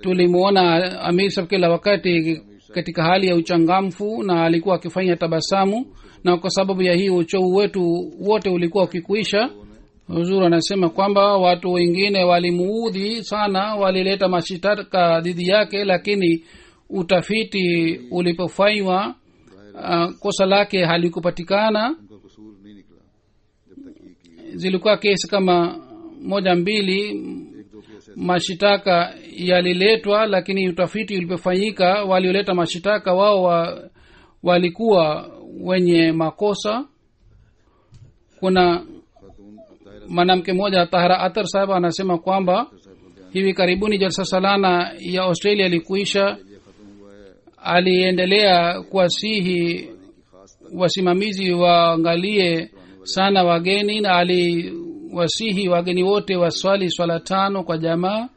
tulimwona amir sab kila wakati katika hali ya uchangamfu na alikuwa akifanya tabasamu, na kwa sababu ya hii uchovu wetu wote ulikuwa ukikuisha. Huzur anasema kwamba watu wengine walimuudhi sana, walileta mashitaka dhidi yake, lakini utafiti ulipofanywa uh, kosa lake halikupatikana. उनका कसूर नहीं निकला जब तक कि Zilikuwa kesi kama moja mbili एक दो केस ऐसे mashitaka yaliletwa, lakini utafiti ulipofanyika walioleta mashitaka wao wa, walikuwa wenye makosa. Kuna खातून Tahira mwanamke mmoja Tahra Atar Sahib anasema kwamba साहब को बयान hivi karibuni jalsa salana ya Australia ilikuisha. ये खत्म हुआ है Aliendelea kuwasihi की खास wasimamizi waangalie sana wageni, na aliwasihi wageni wote waswali swala tano kwa jamaa.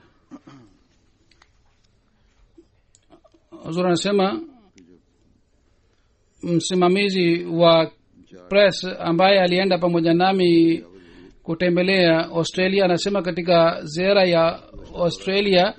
Huzur anasema msimamizi wa press ambaye alienda pamoja nami kutembelea Australia anasema katika ziara ya Australia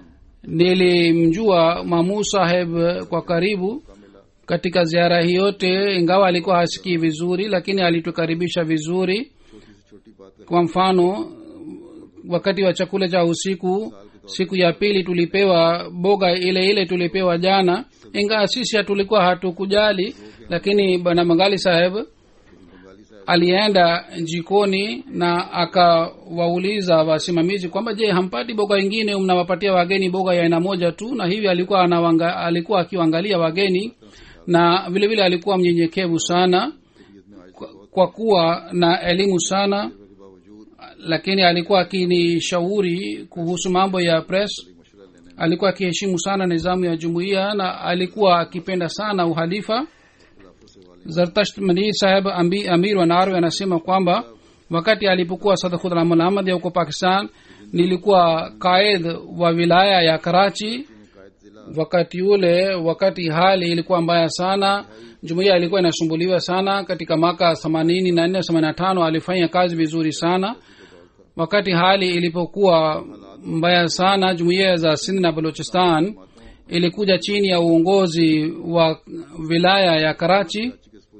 nilimjua Mamu Saheb kwa karibu katika ziara hii yote, ingawa alikuwa hasikii vizuri, lakini alitukaribisha vizuri. छोटी से छोटी बात Kwa mfano, wakati wa chakula cha usiku siku ya pili tulipewa boga ile ile tulipewa jana, ingawa sisi hatulikuwa hatukujali, lakini bwana Mangali Saheb Bengali साहब alienda jikoni na akawauliza wasimamizi kwamba je, hampati boga ingine, mnawapatia wageni boga ya aina moja tu? Na hivi alikuwa anawanga, alikuwa akiwaangalia wageni, na vile vile alikuwa mnyenyekevu sana kwa, kwa kuwa na elimu sana, के बावजूद lakini alikuwa akinishauri kuhusu mambo ya press. मशवरा लेने Alikuwa akiheshimu sana nizamu ya jumuiya na alikuwa akipenda sana uhalifa. खिलाफत से वाले Zartasht Mani Saheb ambi, Amir wa Narwe anasema kwamba wakati alipokuwa Sadr Khudram Ahmad huko Pakistan, nilikuwa kaid wa wilaya ya Karachi. कायद जिला Wakati ule, wakati hali ilikuwa mbaya sana, jumuiya ilikuwa inasumbuliwa sana. Katika mwaka themanini na nne themanini na tano alifanya kazi vizuri sana. Wakati hali ilipokuwa mbaya sana, jumuiya za Sindh na Balochistan ilikuja chini ya uongozi wa wilaya ya Karachi, के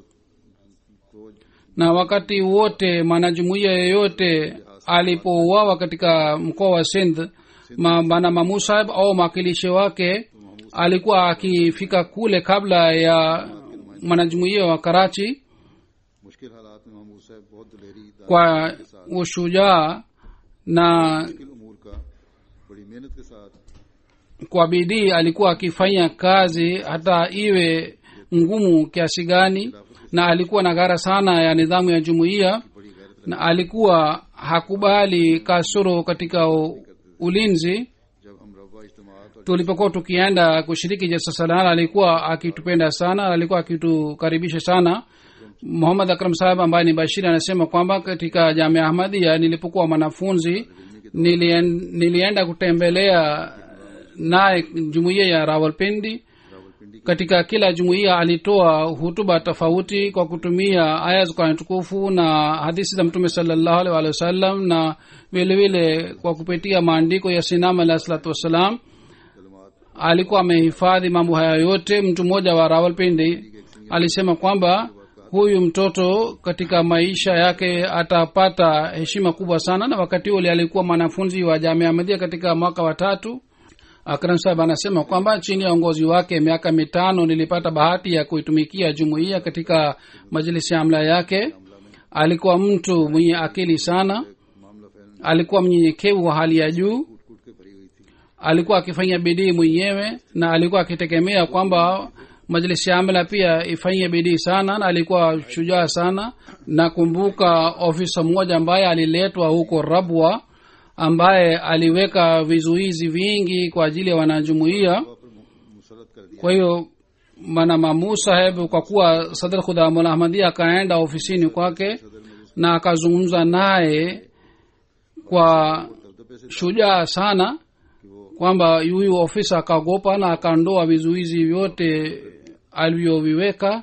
सपूत को na wakati wote mwanajumuiya yeyote alipouawa katika mkoa wa Sindh, ma, bana Mamu Sahib au mwakilishi wake alikuwa akifika kule kabla ya mwanajumuiya wa Karachi. मुश्किल हालात में महमूद साहब बहुत दिलेरी Kwa ushujaa na मुश्किल उमूर का बड़ी मेहनत के साथ kwa bidii alikuwa akifanya kazi hata iwe ngumu kiasi gani, na alikuwa na gara sana ya nidhamu ya jumuiya, बड़ी गैरत na alikuwa hakubali kasoro katika u- ulinzi. जब हम रवा इज्तिमात और Tulipokuwa tukienda kushiriki jalsa salana alikuwa akitupenda sana, alikuwa akitukaribisha sana. Muhammad Akram Sahib ambaye ni Bashiri anasema kwamba katika Jamia Ahmadiyya nilipokuwa mwanafunzi nilien, nilienda kutembelea naye jumuiya ya Rawalpindi. Rawalpindi Katika kila jumuiya alitoa hutuba tofauti kwa kutumia aya za Qur'an tukufu na hadithi za Mtume sallallahu alaihi wasallam, na vile vile kwa kupitia maandiko ya Sinam alayhi salatu wasalam. कलमात Alikuwa amehifadhi mambo haya yote. Mtu mmoja wa Rawalpindi alisema kwamba huyu mtoto katika maisha yake atapata heshima kubwa sana, na wakati ule alikuwa mwanafunzi wa Jamia Ahmadiyya katika mwaka wa tatu. Akram Sahib anasema kwamba chini ya uongozi wake miaka mitano nilipata bahati ya kuitumikia jumuiya katika majlisi ya amla yake. Alikuwa mtu mwenye akili sana, मामला फैल alikuwa mnyenyekevu wa hali ya juu, कूट कूट के भरी हुई थी alikuwa akifanya bidii mwenyewe, na alikuwa akitegemea kwamba majlisi ya amla pia ifanye bidii sana, na alikuwa shujaa sana. Nakumbuka ofisa mmoja ambaye aliletwa huko Rabwa, ambaye aliweka vizuizi vingi kwa ajili ya wanajumuiya. पर मुसलत कर दिया Kwa hiyo mana Mamu Saheb kwa kuwa Sadr Khudamul Ahmadiyya akaenda ofisini kwake na akazungumza naye kwa दबदबे से shujaa sana, kwamba huyu ofisa akaogopa na akaondoa vizuizi vyote alivyoviweka.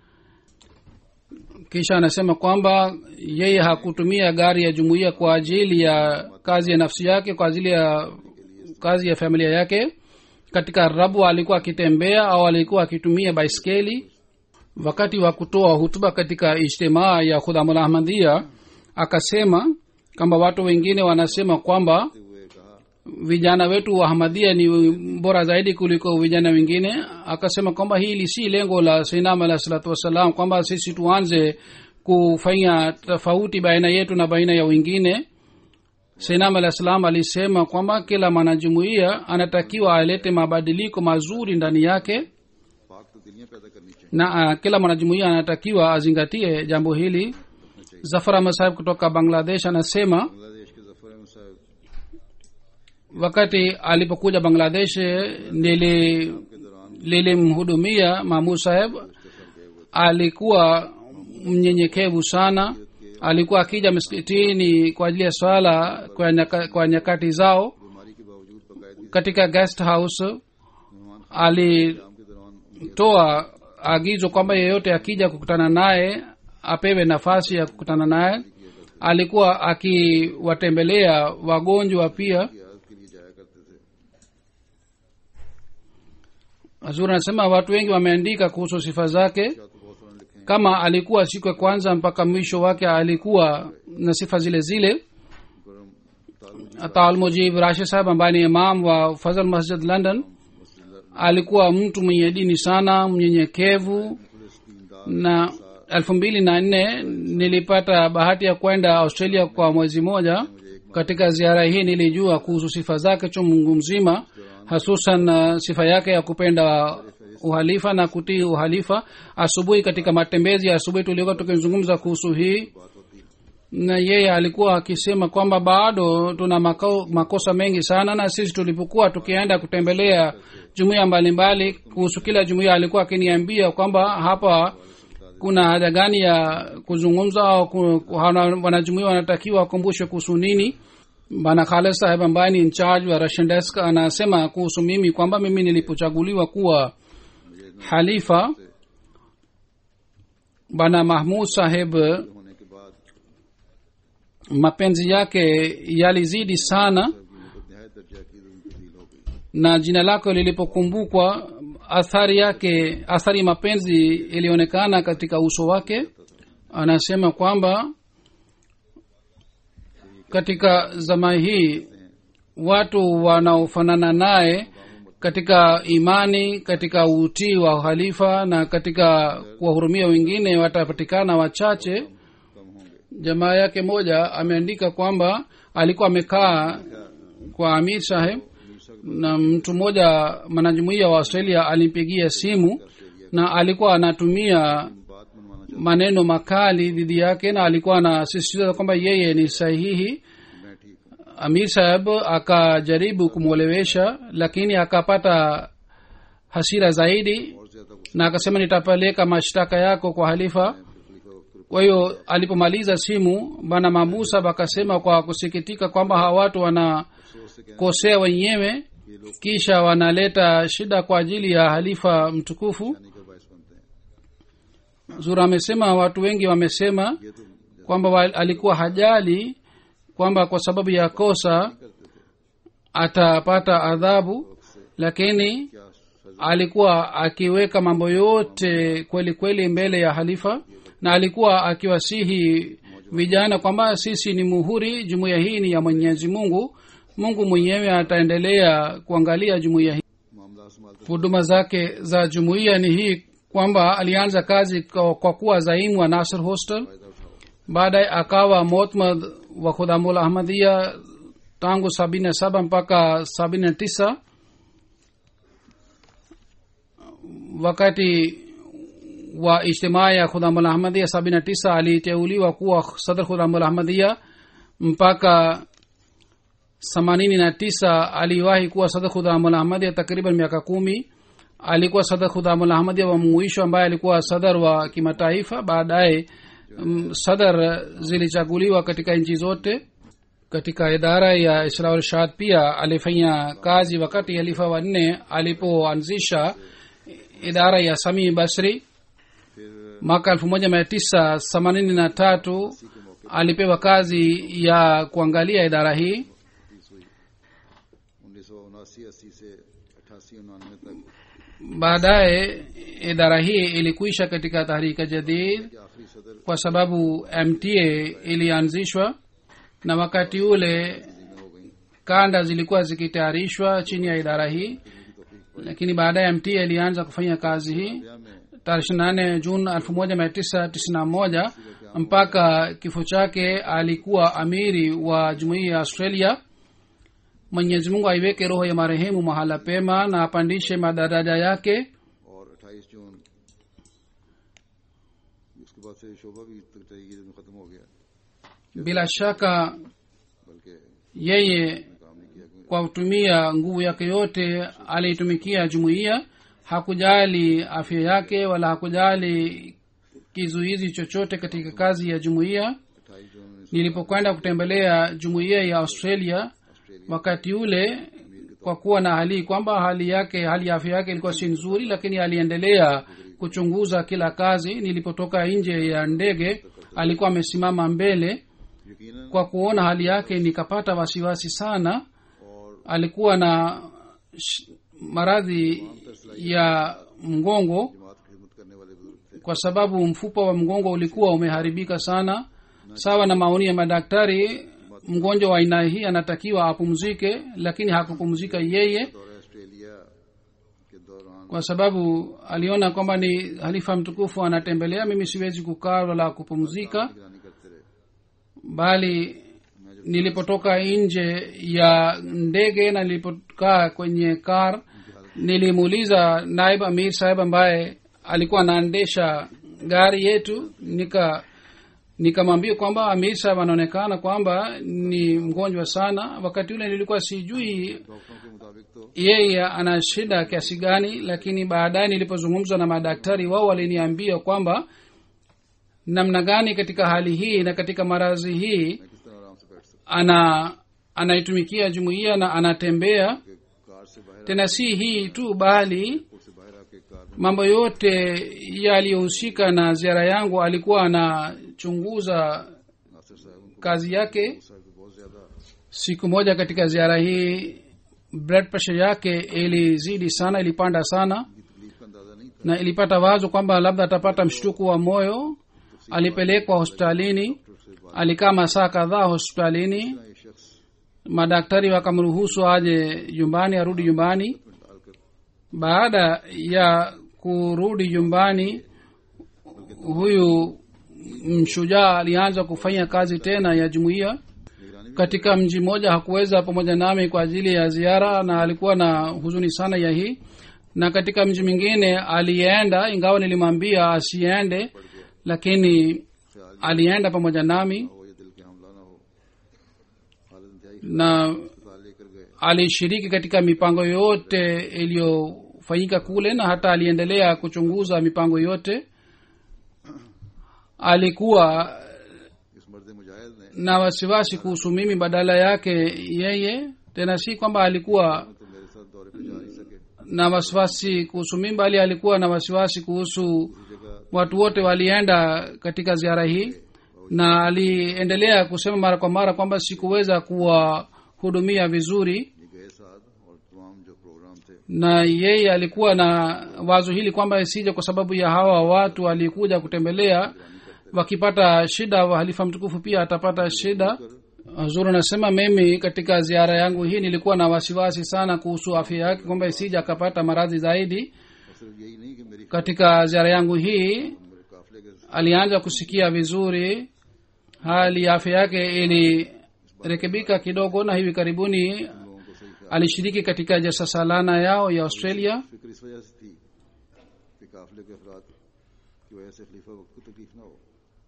Kisha anasema kwamba yeye hakutumia gari ya jumuiya kwa ajili ya kazi ya nafsi yake, kwa ajili ya kazi ya familia yake. Katika rabu alikuwa akitembea au alikuwa akitumia baiskeli. Wakati wa kutoa hutuba katika ijtimaa ya Khudamul Ahmadiyya akasema kwamba watu wengine wanasema kwamba vijana wetu wa Ahmadiyya ni bora zaidi kuliko vijana wengine. Akasema kwamba hili si lengo la Sayyidina alayhi salatu wasalam, kwamba sisi tuanze kufanya tofauti baina yetu na baina ya wengine. Sayyidina alayhi salam alisema kwamba kila mwanajumuiya anatakiwa alete mabadiliko mazuri ndani yake, na uh, kila mwanajumuiya anatakiwa azingatie jambo hili. Zafar Ahmad Sahib kutoka Bangladesh anasema wakati alipokuja Bangladesh nili nilimhudumia Mahmud Sahib. Alikuwa mnyenyekevu sana, alikuwa akija msikitini kwa ajili ya swala kwa, nyaka, kwa nyakati zao. Katika guest house alitoa agizo kwamba yeyote akija kukutana naye apewe nafasi ya kukutana naye. Alikuwa akiwatembelea wagonjwa pia. Hazur anasema watu wengi wameandika kuhusu sifa zake. Kama alikuwa siku ya kwanza mpaka mwisho wake alikuwa na sifa zile zile. Atal Mujib Rashid Sahib ambaye ni imam wa Fazal Masjid London alikuwa mtu mwenye dini sana, mnyenyekevu. Na elfu mbili na nne nilipata bahati ya kwenda Australia kwa mwezi moja. Katika ziara hii nilijua kuhusu sifa zake chungu mzima, hasusan uh, sifa yake ya kupenda uhalifa na kutii uhalifa. Asubuhi katika matembezi ya asubuhi tulikuwa tukizungumza kuhusu hii, na yeye alikuwa akisema kwamba bado tuna mako, makosa mengi sana, na sisi tulipokuwa tukienda kutembelea jumuiya mbalimbali, kuhusu kila jumuiya alikuwa akiniambia kwamba hapa kuna haja gani ya kuzungumza au wanajumuiya wanatakiwa wakumbushwe kuhusu nini. Bana Khalid Sahib ambaye ni in charge wa Russian desk anasema kuhusu mimi kwamba mimi nilipochaguliwa kuwa halifa, Bana Mahmud Sahib mapenzi yake yalizidi sana, na jina lake lilipokumbukwa athari yake athari mapenzi ilionekana katika uso wake. Anasema kwamba katika zama hii watu wanaofanana naye katika imani, katika utii wa khalifa na katika kuwahurumia wengine watapatikana wachache. Jamaa yake moja ameandika kwamba alikuwa amekaa kwa Amir Sahib, na mtu mmoja mwanajumuiya wa Australia alimpigia simu na alikuwa anatumia maneno makali dhidi yake, na alikuwa anasisitiza kwamba yeye ni sahihi. Amir Sahib akajaribu kumwelewesha, lakini akapata hasira zaidi na akasema nitapeleka mashtaka yako kwa halifa. Kwa hiyo alipomaliza simu, bana Mamusa akasema kwa kusikitika kwamba hawa watu wanakosea wenyewe kisha wanaleta shida kwa ajili ya halifa mtukufu. Zura amesema watu wengi wamesema kwamba alikuwa hajali kwamba kwa sababu ya kosa atapata adhabu, lakini alikuwa akiweka mambo yote kweli kweli mbele ya halifa, na alikuwa akiwasihi vijana kwamba sisi ni muhuri, jumuiya hii ni ya Mwenyezi Mungu, Mungu mwenyewe ataendelea kuangalia jumuiya hii. Huduma zake za jumuiya ni hii kwamba alianza kazi kwa, kwa kuwa zaimu wa Nasr Hostel, baadaye akawa mu'tamad wa Khudamul Ahmadiyya tangu sabini na saba mpaka sabini na tisa. Wakati wa ijtimaa ya Khudamul Ahmadiyya sabini na tisa aliteuliwa kuwa sadr Khudamul Ahmadiyya. Mpaka themanini na tisa aliwahi kuwa sadr Khudamul Ahmadiyya takriban miaka kumi. Alikuwa sadr Khudamul Ahmadiyya wa mwisho ambaye alikuwa sadr wa kimataifa. Baadaye um, sadr zilichaguliwa katika nchi zote. Katika idara ya Islah wal Irshad pia alifanya kazi wakati halifa wa nne alipoanzisha idara ya Sami Basri. Mwaka elfu moja mia tisa themanini na tatu alipewa kazi ya kuangalia idara hii. बयासी अस्सी से अठासी उन्नानवे तक baadaye idara hii ilikuisha katika tahrika jadid के आखिरी सदर kwa sababu M T A ilianzishwa na wakati ule में हो गई kanda zilikuwa zikitayarishwa chini ya idara hii, lakini baadaye M T A ilianza kufanya kazi hii में tarehe ishirini na nane Juni elfu moja mia tisa tisini na moja mpaka kifo chake alikuwa amiri wa jumuiya ya Australia. Mwenyezi Mungu aiweke roho ya marehemu mahala pema na apandishe madaraja yake. और अट्ठाईस जून उसके बाद से शोभा भी में खत्म हो गया, Bila shaka बल्कि yeye काम नहीं किया क्योंकि kwa kutumia nguvu yake yote aliitumikia jumuiya, hakujali afya yake wala hakujali kizuizi chochote katika kazi ya jumuiya. अट्ठाईस जून Nilipokwenda kutembelea jumuiya ya Australia wakati ule, kwa kuwa na hali kwamba hali yake hali ya afya yake ilikuwa si nzuri, lakini aliendelea kuchunguza kila kazi. Nilipotoka nje ya ndege alikuwa amesimama mbele. यकीनन Kwa kuona hali yake nikapata wasiwasi sana. और Alikuwa na sh- maradhi ya mgongo जमात की खिदमत करने वाले बुजुर्ग थे। kwa sababu mfupa wa mgongo ulikuwa umeharibika sana. Sawa na maoni ya madaktari, mgonjwa wa aina hii anatakiwa apumzike, lakini hakupumzika yeye दौरे Australia के दौरान kwa sababu aliona kwamba ni halifa mtukufu anatembelea, mimi siwezi kukaa wala kupumzika. निगरानी करते रहे। Bali nilipotoka nje ya ndege na nilipokaa kwenye car, nilimuuliza naib amir sahib ambaye alikuwa anaendesha gari yetu, nika nikamwambia kwamba amir sahib anaonekana kwamba ni mgonjwa sana. Wakati ule nilikuwa sijui डॉक्टरों के मुताबिक तो yeye ana shida kiasi gani, lakini baadaye nilipozungumza na madaktari, wao waliniambia kwamba namna gani katika hali hii na katika maradhi hii मैं किस तरह आराम से बैठ सकता ana anaitumikia jumuiya na anatembea. हूँ कि कार से बाहर Tena si hii tu, bali airport से बाहर आके कार में mambo yote yaliyohusika na ziara yangu alikuwa anachunguza Nasir साहब उनको kazi yake. साहब को बहुत ज्यादा Siku moja katika ziara hii blood pressure yake ilizidi sana, ilipanda sana, तकलीफ का अंदाजा नहीं था। na ilipata wazo kwamba labda atapata mshtuko wa moyo. Alipelekwa hospitalini, alikaa masaa kadhaa hospitalini. ये शख्स Madaktari wakamruhusu aje nyumbani, arudi nyumbani. डालकर Baada ya kurudi nyumbani, huyu mshujaa alianza kufanya kazi tena ya jumuiya. निगरानी Katika mji mmoja hakuweza pamoja nami kwa ajili ya ziara, na alikuwa na huzuni sana ya hii. Na katika mji mwingine alienda, ingawa nilimwambia asiende, lakini alienda pamoja nami हो या दिल के हमला ना हो, हालत इंतहाई na अस्पताल लेकर गए। alishiriki katika mipango yote iliyofanyika kule, na hata aliendelea kuchunguza mipango yote. Alikuwa इस मर्द मुजाहिद ने na wasiwasi kuhusu mimi badala yake yeye. Tena si kwamba alikuwa तो मेरे साथ दौरे पे जा नहीं सके। na wasiwasi kuhusu mimi, bali alikuwa na wasiwasi kuhusu जगह watu wote walienda katika ziara hii, na aliendelea kusema mara kwa mara kwamba sikuweza kuwahudumia vizuri. ये गए साथ और तमाम जो प्रोग्राम थे Na yeye alikuwa na wazo hili kwamba isije kwa sababu ya hawa watu walikuja kutembelea, wakipata shida wa halifa mtukufu pia atapata shida. Huzuru anasema mimi katika ziara yangu hii nilikuwa na wasiwasi sana kuhusu afya yake, kwamba isije akapata maradhi zaidi. और सिर्फ यही नहीं कि मेरी Katika ziara yangu hii मेरे काफिले के alianza kusikia vizuri, hali ya afya yake ilirekebika kidogo, na hivi karibuni लोगों को सही ख्याल alishiriki katika jalsa salana yao ya Australia. फिक्र इस वजह से थी कि काफिले के अफराद की वजह से खलीफा वक्त को तकलीफ ना हो।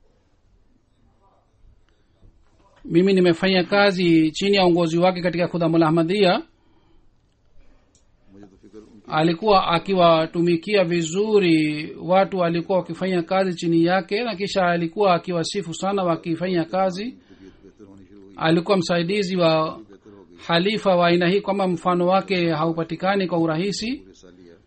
Mimi nimefanya kazi chini ya uongozi wake katika Khudamul Ahmadiyya. मुझे तो फिक्र उनकी Alikuwa akiwatumikia vizuri watu walikuwa wakifanya kazi chini yake, na kisha alikuwa akiwasifu sana wakifanya kazi. तबीयत बेहतर होनी शुरू हुई, Alikuwa msaidizi wa बेहतर हो गई। halifa wa aina hii, kwamba mfano wake haupatikani kwa urahisi. पूरे साल लिया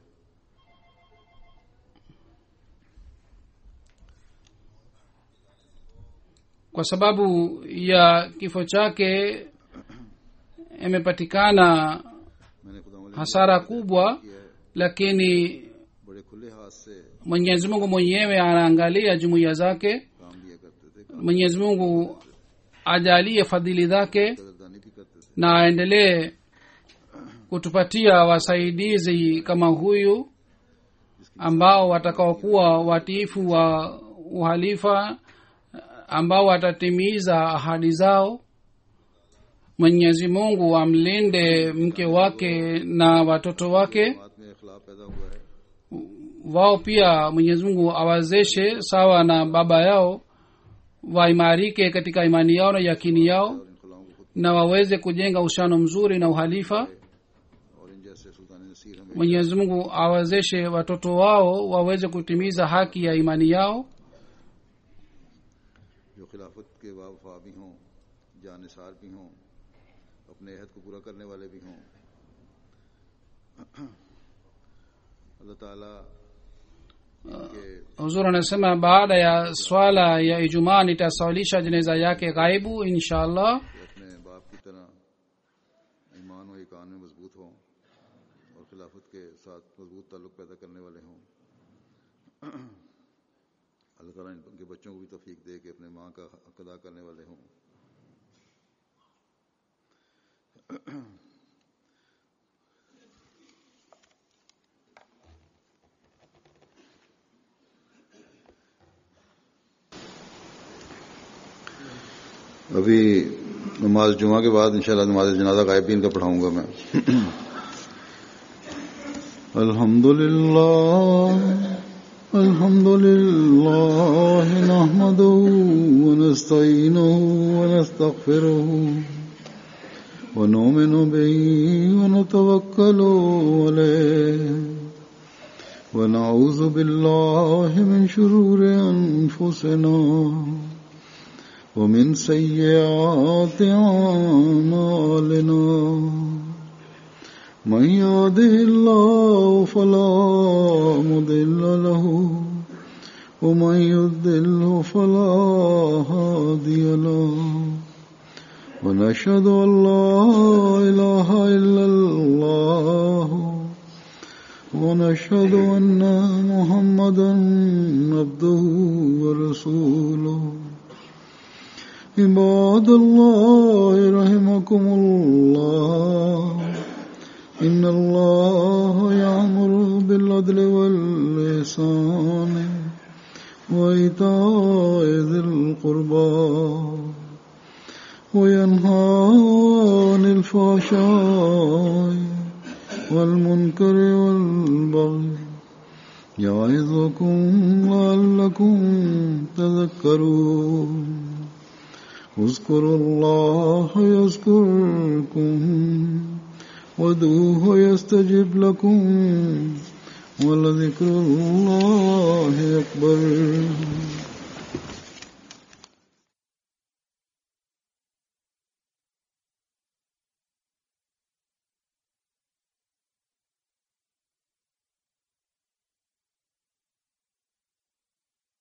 Kwa sababu ya kifo chake imepatikana मैंने खुदा hasara kubwa, lakini बड़े खुले हाथ से mwenyezi mungu mwenyewe anaangalia jumuiya zake. काम दिया करते थे, mwenyezi mungu ajalie fadhili zake कदरदानी भी करते थे। na aendelee kutupatia wasaidizi kama huyu ambao watakaokuwa watiifu wa uhalifa, ambao watatimiza ahadi zao. mwenyezi mungu amlinde mke wake na watoto wake. बात में इखलाफ पैदा हुआ है, Wao pia mwenyezi mungu awawezeshe sawa na baba yao, waimarike katika imani yao na yakini yao, और इन खुलाओं को खुद na waweze kujenga uhusiano mzuri na uhalifa. और इन जैसे सुल्तान नसीर हमें mwenyezi mungu awawezeshe watoto wao waweze kutimiza haki ya imani yao. जो खिलाफत के वाफा भी हों, जानिसार भी हों, अपने अहद को पूरा करने वाले भी हों। अल्लाह ताला इनके huzur anasema baada ya swala ya ijumaa nitasawalisha jeneza yake ghaibu insha allah. कि अपने बाप की तरह ईमान व ईकान में मजबूत हों और खिलाफत के साथ मजबूत ताल्लुक पैदा करने वाले हों। अल्लाह ताला इनके बच्चों को भी तौफीक दे कि अपने माँ का हक अदा करने वाले हों। अभी नमाज जुमा के बाद इंशाल्लाह नमाज जनाजा गायबीन का पढ़ाऊंगा मैं। अल्हम्दुलिल्लाह अल्हम्दुलिल्लाह नहमदुहु व नस्तईनुहु व नस्तगफिरुहु व नुमिनु बिही व नतवक्कलु अलैहि व नऊज़ु बिल्लाहि मिन शुरूरि अनफुसिना ومن سيئات أعمالنا من يهده الله فلا مضل له ومن يضلل فلا هادي له ونشهد أن لا إله إلا الله ونشهد أن محمدا عبده ورسوله عباد الله رحمكم الله إن الله يأمر بالعدل والإحسان وإيتاء ذي القربى وينهى عن الفحشاء والمنكر والبغي يعظكم لعلكم تذكرون اذكروا الله يذكركم وادعوه يستجب لكم ولذكر الله أكبر.